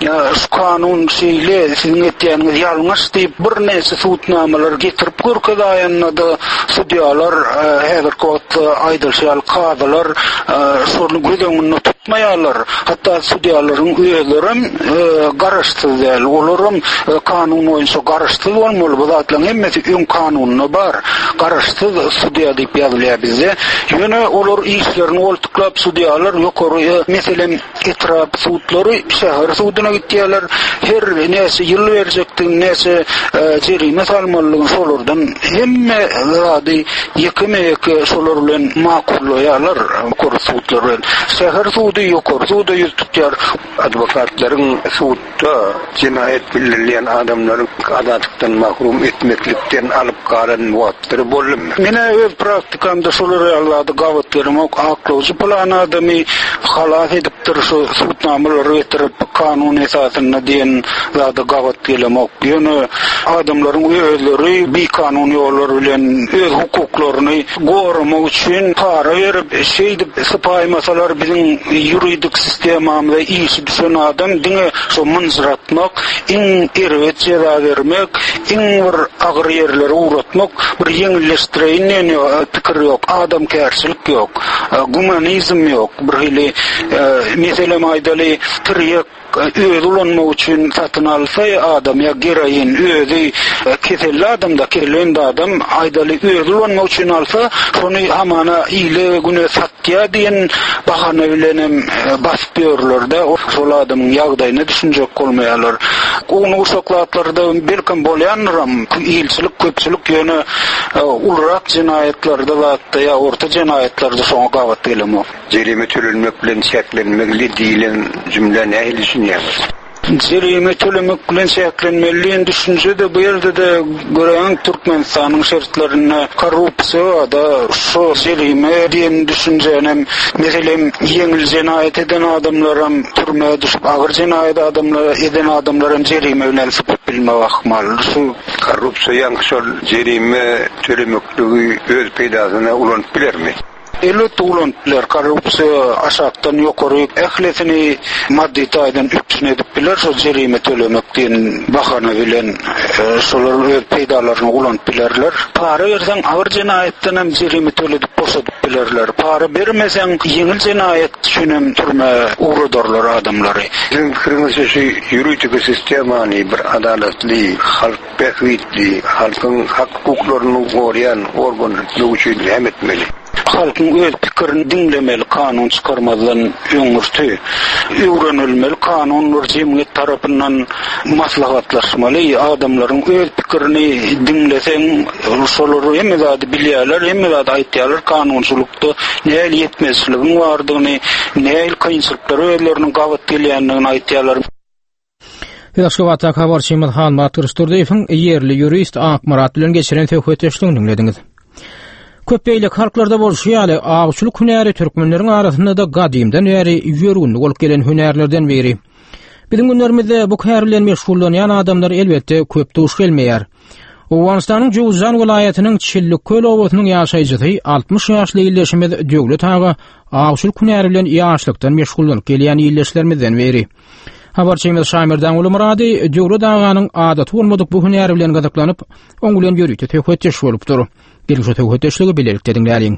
T: şu kanun şeýle siziň etýäniňiz ýalňyş diýip bir näse suwtnamalar getirip görkezýänler da sudiýalar häzirki wagtda aýdylşýar kadylar şonu gözeňinde tutmaýarlar. Hatda sudiýalaryň öýelerim garaşsyz däl, olaryň kanun boýunça garaşsyz bolmaly. Bu zatlaryň hemmesi öň kanunyna bar. Garaşsyz sudiýa diýip ýazylýar bizde. Ýöne olar işlerini oltuklap sudiýalar ýokary meselem etrap sudlary şäher sudyna gitýärler. Her näse ýyl berjekdiň, näse jerime salmalygyny şolardan hemme zady ýekemeke şolar bilen makullaýarlar sudlar bilen. Şäher sudy ýokary sudy ýetýär. Adwokatlaryň sudda cinayet bildirýän adamlary adatykdan mahrum etmeklikden alyp galan wagtary bolum. Mene öz praktikamda şolar ýaly gawatlarym aklawçy plan adamy halas edipdir şu sudnamalary getirip kanun esasyna diýen zada gawat gelemek. Ýöne adamlaryň özleri bir kanun ýolları bilen öz hukuklaryny goramak üçin para berip şeýdip sypaýmasalar biziň ýuridik sistemamyzda işi düşen adam diňe şu mınzratmak, iň erwet jera bermek, iň bir agyr ýerlere uğratmak, bir ýeňilleşdireýän pikir ýok, adamkärçilik ýok, gumanizm ýok. Bir hili meselem aýdaly tiryek öz ulanmak üçin satyn alsa adam ya gerayin özü keselli adam da kelende adam aýdaly öz ulanmak üçin alsa şonu hamana ýyle güne satýa diýen bahana bilen basyp ýörler de şol adamyň ýagdaýyna düşünjek bolmaýarlar. Onu uşaklatlarda belkim bolýanram ýylçylyk köpçülik ýöne ulrak jinayetlarda zatda ya orta jinayetlarda şoňa gawat gelemek. Jerime tölenmek bilen şeklenmeli diýilen jümle nähili düşünýär? Jerime tölemek bilen şeklenmeli düşünje de bu ýerde de gören Türkmenistanyň şertlerini korrupsiýa da şu jerime diýen düşünjenem meselem ýeňil jinayet eden adamlarym türmäge düşüp agyr jinayet eden adamlarym jerime bilen sypyp bilmek ahmal. Şu korrupsiýa şol jerime tölemekligi öz peýdasyna ulanyp bilermi? Elbette ulantılar, korrupsiya aşaktan ýokary ählesini maddi taýdan üstün edip biler, şu jerime tölemekden bahana bilen şolar öz peýdalaryny ulanyp bilerler. Para berseň agyr jinayetden hem jerime töledip boşadyp bilerler. Para bermeseň ýeňil jinayet üçin hem türme uğradarlar adamlary. Sizin fikiriňizçe şu ýuridik sistemany bir adaletli, halk behwitli, halkyň hak hukuklaryny goraýan organlar üçin hem etmeli. Halkyň öz pikirini dinlemeli, kanun çykarmadan öňürti. Öwrenilmeli, kanunlar jemgyýet tarapyndan maslahatlaşmaly, adamlaryň öz pikirini dinleseň, şolary hem zady bilýärler, hem zady aýtýarlar kanunçylykda näil ýetmezçiligiň bardygyny, näil kynçylyklary özleriniň gawat gelýändigini aýtýarlar.
B: Ýa-da habarçymyz Hanmat Tursturdiewiň ýerli ýurist Akmarat bilen geçiren söhbetleşigini dinlediňiz. Köpeylik halklarda bolşýaly agçylyk hünäri türkmenleriň arasynda da gadymdan beri ýörgünlik bolup gelen hünärlerden biri. Biziň günlerimizde bu kärlerle meşgullanýan adamlar elbetde köp duş gelmeýär. Owganistanyň Jowzjan welaýatynyň Çillikköl owasynyň ýaşaýjysy 60 ýaşly illeşmede döwlet ağa awşul kunäri bilen ýaşlykdan meşgullanyp gelýän illeşlerimizden beri. Habarçymyz Şamirdan Ulumrady döwlet aganyň adaty bolmadyk bu kunäri bilen gazaklanyp oň bilen ýörükde töhwetçi bolupdyr. Gelişe töhwetçiligi bilerik dediňläriň.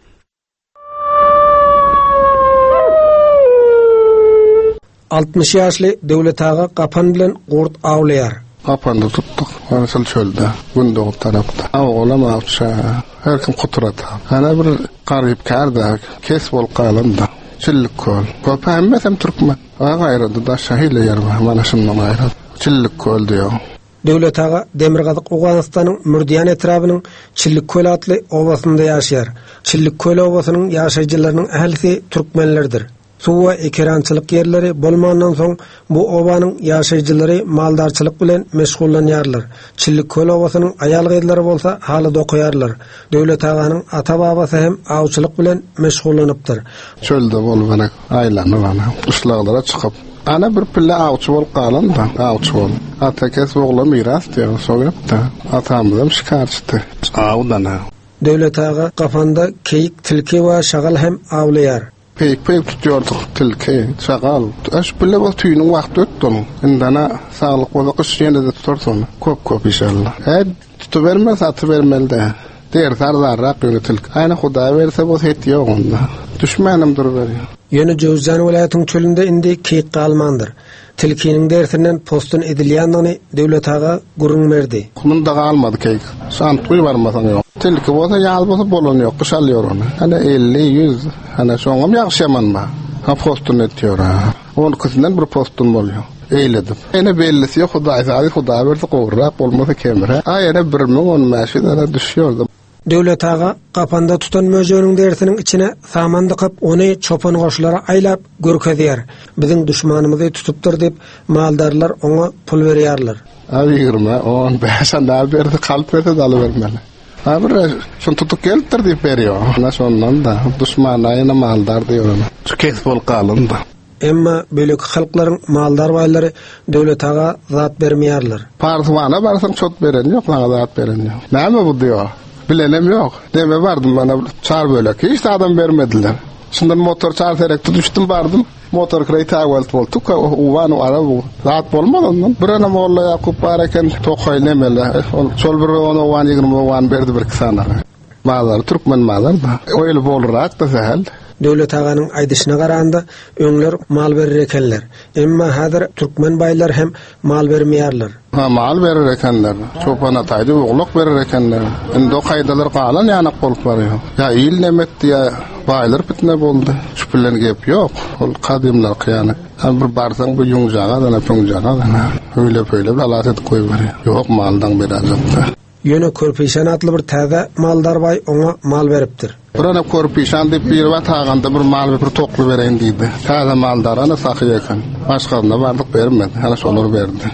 U: 60 ýaşly döwlet ağa gapan bilen gurt awlaýar.
V: Gapanda tuttuk. Anasal çölde. Gündoğu tarafta. Oğlam avça. Her kim kuturata. Ana bir qarib karda. Kes bol qalanda. Çillikköl. Köpä hemmesem Türkmen. Gaýrady da şahile ýerme. Mana şundan gaýrady. Çillikköl diýär.
U: Döwlet ağa Demirgazyk Owganistanyň Mürdiýan etrabynyň Çillikköl atly owasynda ýaşaýar. Çillikköl owasynyň ýaşaýjylarynyň ählisi türkmenlerdir. Suwa ekerançylyk yerleri bolmandan soň bu owanyň ýaşaýjylary maldarçylyk bilen meşgullanýarlar. Çillikköl owasynyň aýal gyzlary bolsa haly dokuýarlar. Döwlet aganyň ata-babasy hem awçylyk bilen meşgullanypdyr.
V: Çölde bolmanak aýlanyp ana uşlaglara çykyp ana bir pille awçy bolup galanda awçy bol. Atakes oglam miras diýär soňapda. Atamyzam şikarçydy. Awdana.
U: Döwlet ağa gafanda keyik, tilki we şagal hem awlaýar.
V: Peyk tutuyorduk tilki, şagal. Aş bile bu tüyünün vakti öttü onun. Indana sağlık boza kış yine de tutarsa onu. Kop inşallah. Tutuvermez atı vermeli de. Diğer zarrak yönü tilki. Aynı Huda verse bu heti yok onda. Düşmenim dur veriyor.
U: Yönü Jowzjan welaýatynyň çölünde indi keyik galmandyr. Tilkinin dersinden postun edilýändigini döwlet ağa gurrun berdi.
V: Munda galmady keyik. Şantwy barmasaň ýok. Tilki bolsa ýal bolsa bolan ýok, gışalýar onu. Ana 50-100, ana şoňam ýagşamanma. Ha postun etýär. Onu kızından bir postun bolýar. Eýledim. Ene bellisi ýok, Huda berse gowrak bolmasa kemire. Aýere 1010 mäşine düşýärdi.
U: Döwlet ağa gapanda tutan möjeniň dersiniň içine samandy kap ony çopan goşlara aýlap görkezýär. Biziň düşmanymyzy tutupdyr dep maldarlar oňa pul berýärler.
V: 20, 15 anda berdi, kalp berdi daly bermeli. Bir şunu tutup geldir dep berýär. Ana şondan da düşman aýyna maldar diýär. Şu kes bol galynda.
U: Emma bölük halklaryň maldar baýlary döwlet ağa zat bermeýärler.
V: Parswana barsaň çot beren ýok, bana zat beren ýok. Näme bu diýär? Bilenem yok. Deme vardım bana çar bölek. Hiç adam vermediler. Şundan motor çar terekte düştüm vardım. Motor kredi tağvalt oldu. Uvanu arabu. Rahat olmadı ondan. Birine molla Yakup bareken toqaylemeli. Çol bir onu uvan 20 uvan berdi bir kısana. Mağlar, Türkmen mağlar da. Öyle bolrak da sehel.
U: Döwlet aganyň aýdyşyna garanda öňler mal berer ekenler. Emma häzir türkmen baýlar hem mal bermeýärler.
V: Mal berer ekenler. Çopan ataýdy ogluk berer ekenler. Indi o gaýdalar galan ýanyk bolup barýar. Ya il nemetdi ya baýlar bitne boldy. Şu bilen gep ýok. Ol kadymlar ýanyk. Hem bir barsaň bu ýuňjaga da pöňjaga da. Öyle alat edip goýup barýar. Ýok maldan berajakda.
U: Ýöne körpişan atly bir täze maldar baý oňa mal beripdir.
V: Burana körpişan diýip bir wat aganda bir mal bir toklu bereň diýdi. Täze maldar ana saky ekan. Başgalarına bardyk bermedi. Ana şolar berdi.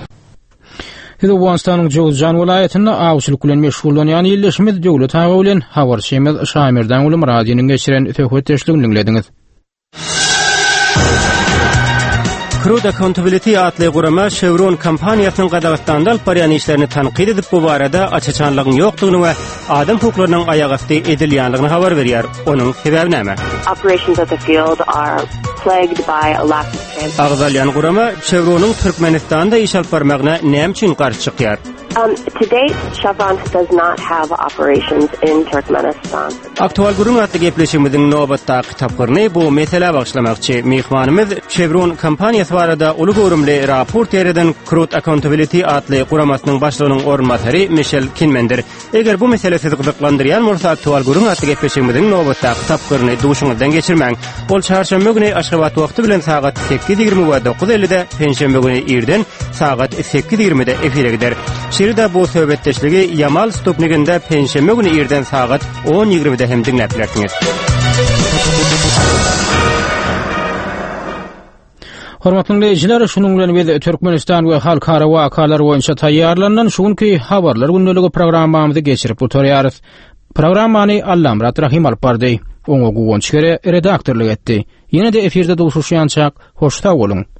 B: Owganistanyň Jowzjan welaýatynda awçylyk bilen meşgullanýan ýerleşmede döwlet ağa bilen habarçymyz Şamirdan Ulumradynyň geçiren töhwetçiligini dinlediňiz.
W: Crude Accountability atly gurama Chevron kompaniýasynyň gadagystanda alyp barýan işlerini tanqid edip bu barada açaçanlygyň ýokdugyny we adam hukuklarynyň aýagasty edilýändigini habar berýär. Onuň sebebi näme?
P: Operations at the field are plagued by a lack of transport.
W: Agzalyan gurama Chevron'un Türkmenistanda iş alyp barmagyna näme üçin garşy çykýar?
P: To date, Chevron does not have operations in Turkmenistan.
W: Aktual gurun atly gepleşigimiziň nobatda kitaplaryny bu mesele bagşlamakçy mehmanymyz Chevron kompaniýasy barada uly görümli raport ýerden Crude Accountability atly guramasynyň başlygynyň ornmatary Michel Kinmendir. Eger bu mesele sizi gyzyklandyrýan bolsa aktual gurun atly gepleşigimiziň nobatda kitaplaryny duşuňyzdan geçirmäň. Ol çarşamba güni aşgabat wagty bilen saat 8:20 we 9:50-de, penşembe güni irden saat 8:20-de efire gider. Şeride bu söhbetdeşligi Yamal Stupniginde penşembe günü irden saat 10:20-de hem dinläp bilersiňiz.
B: Hormatly dinleyijiler, şunuň bilen biz Türkmenistan we halkara wakalary boýunça taýýarlanan şuňky habarlar gündəligi programmamyzy geçirip oturýarys. Programmany Allamrat Rahim alyp bardy. Oňa gowunçlary redaktorlyk etdi. Ýene-de efirde duşuşýançak hoşta bolun.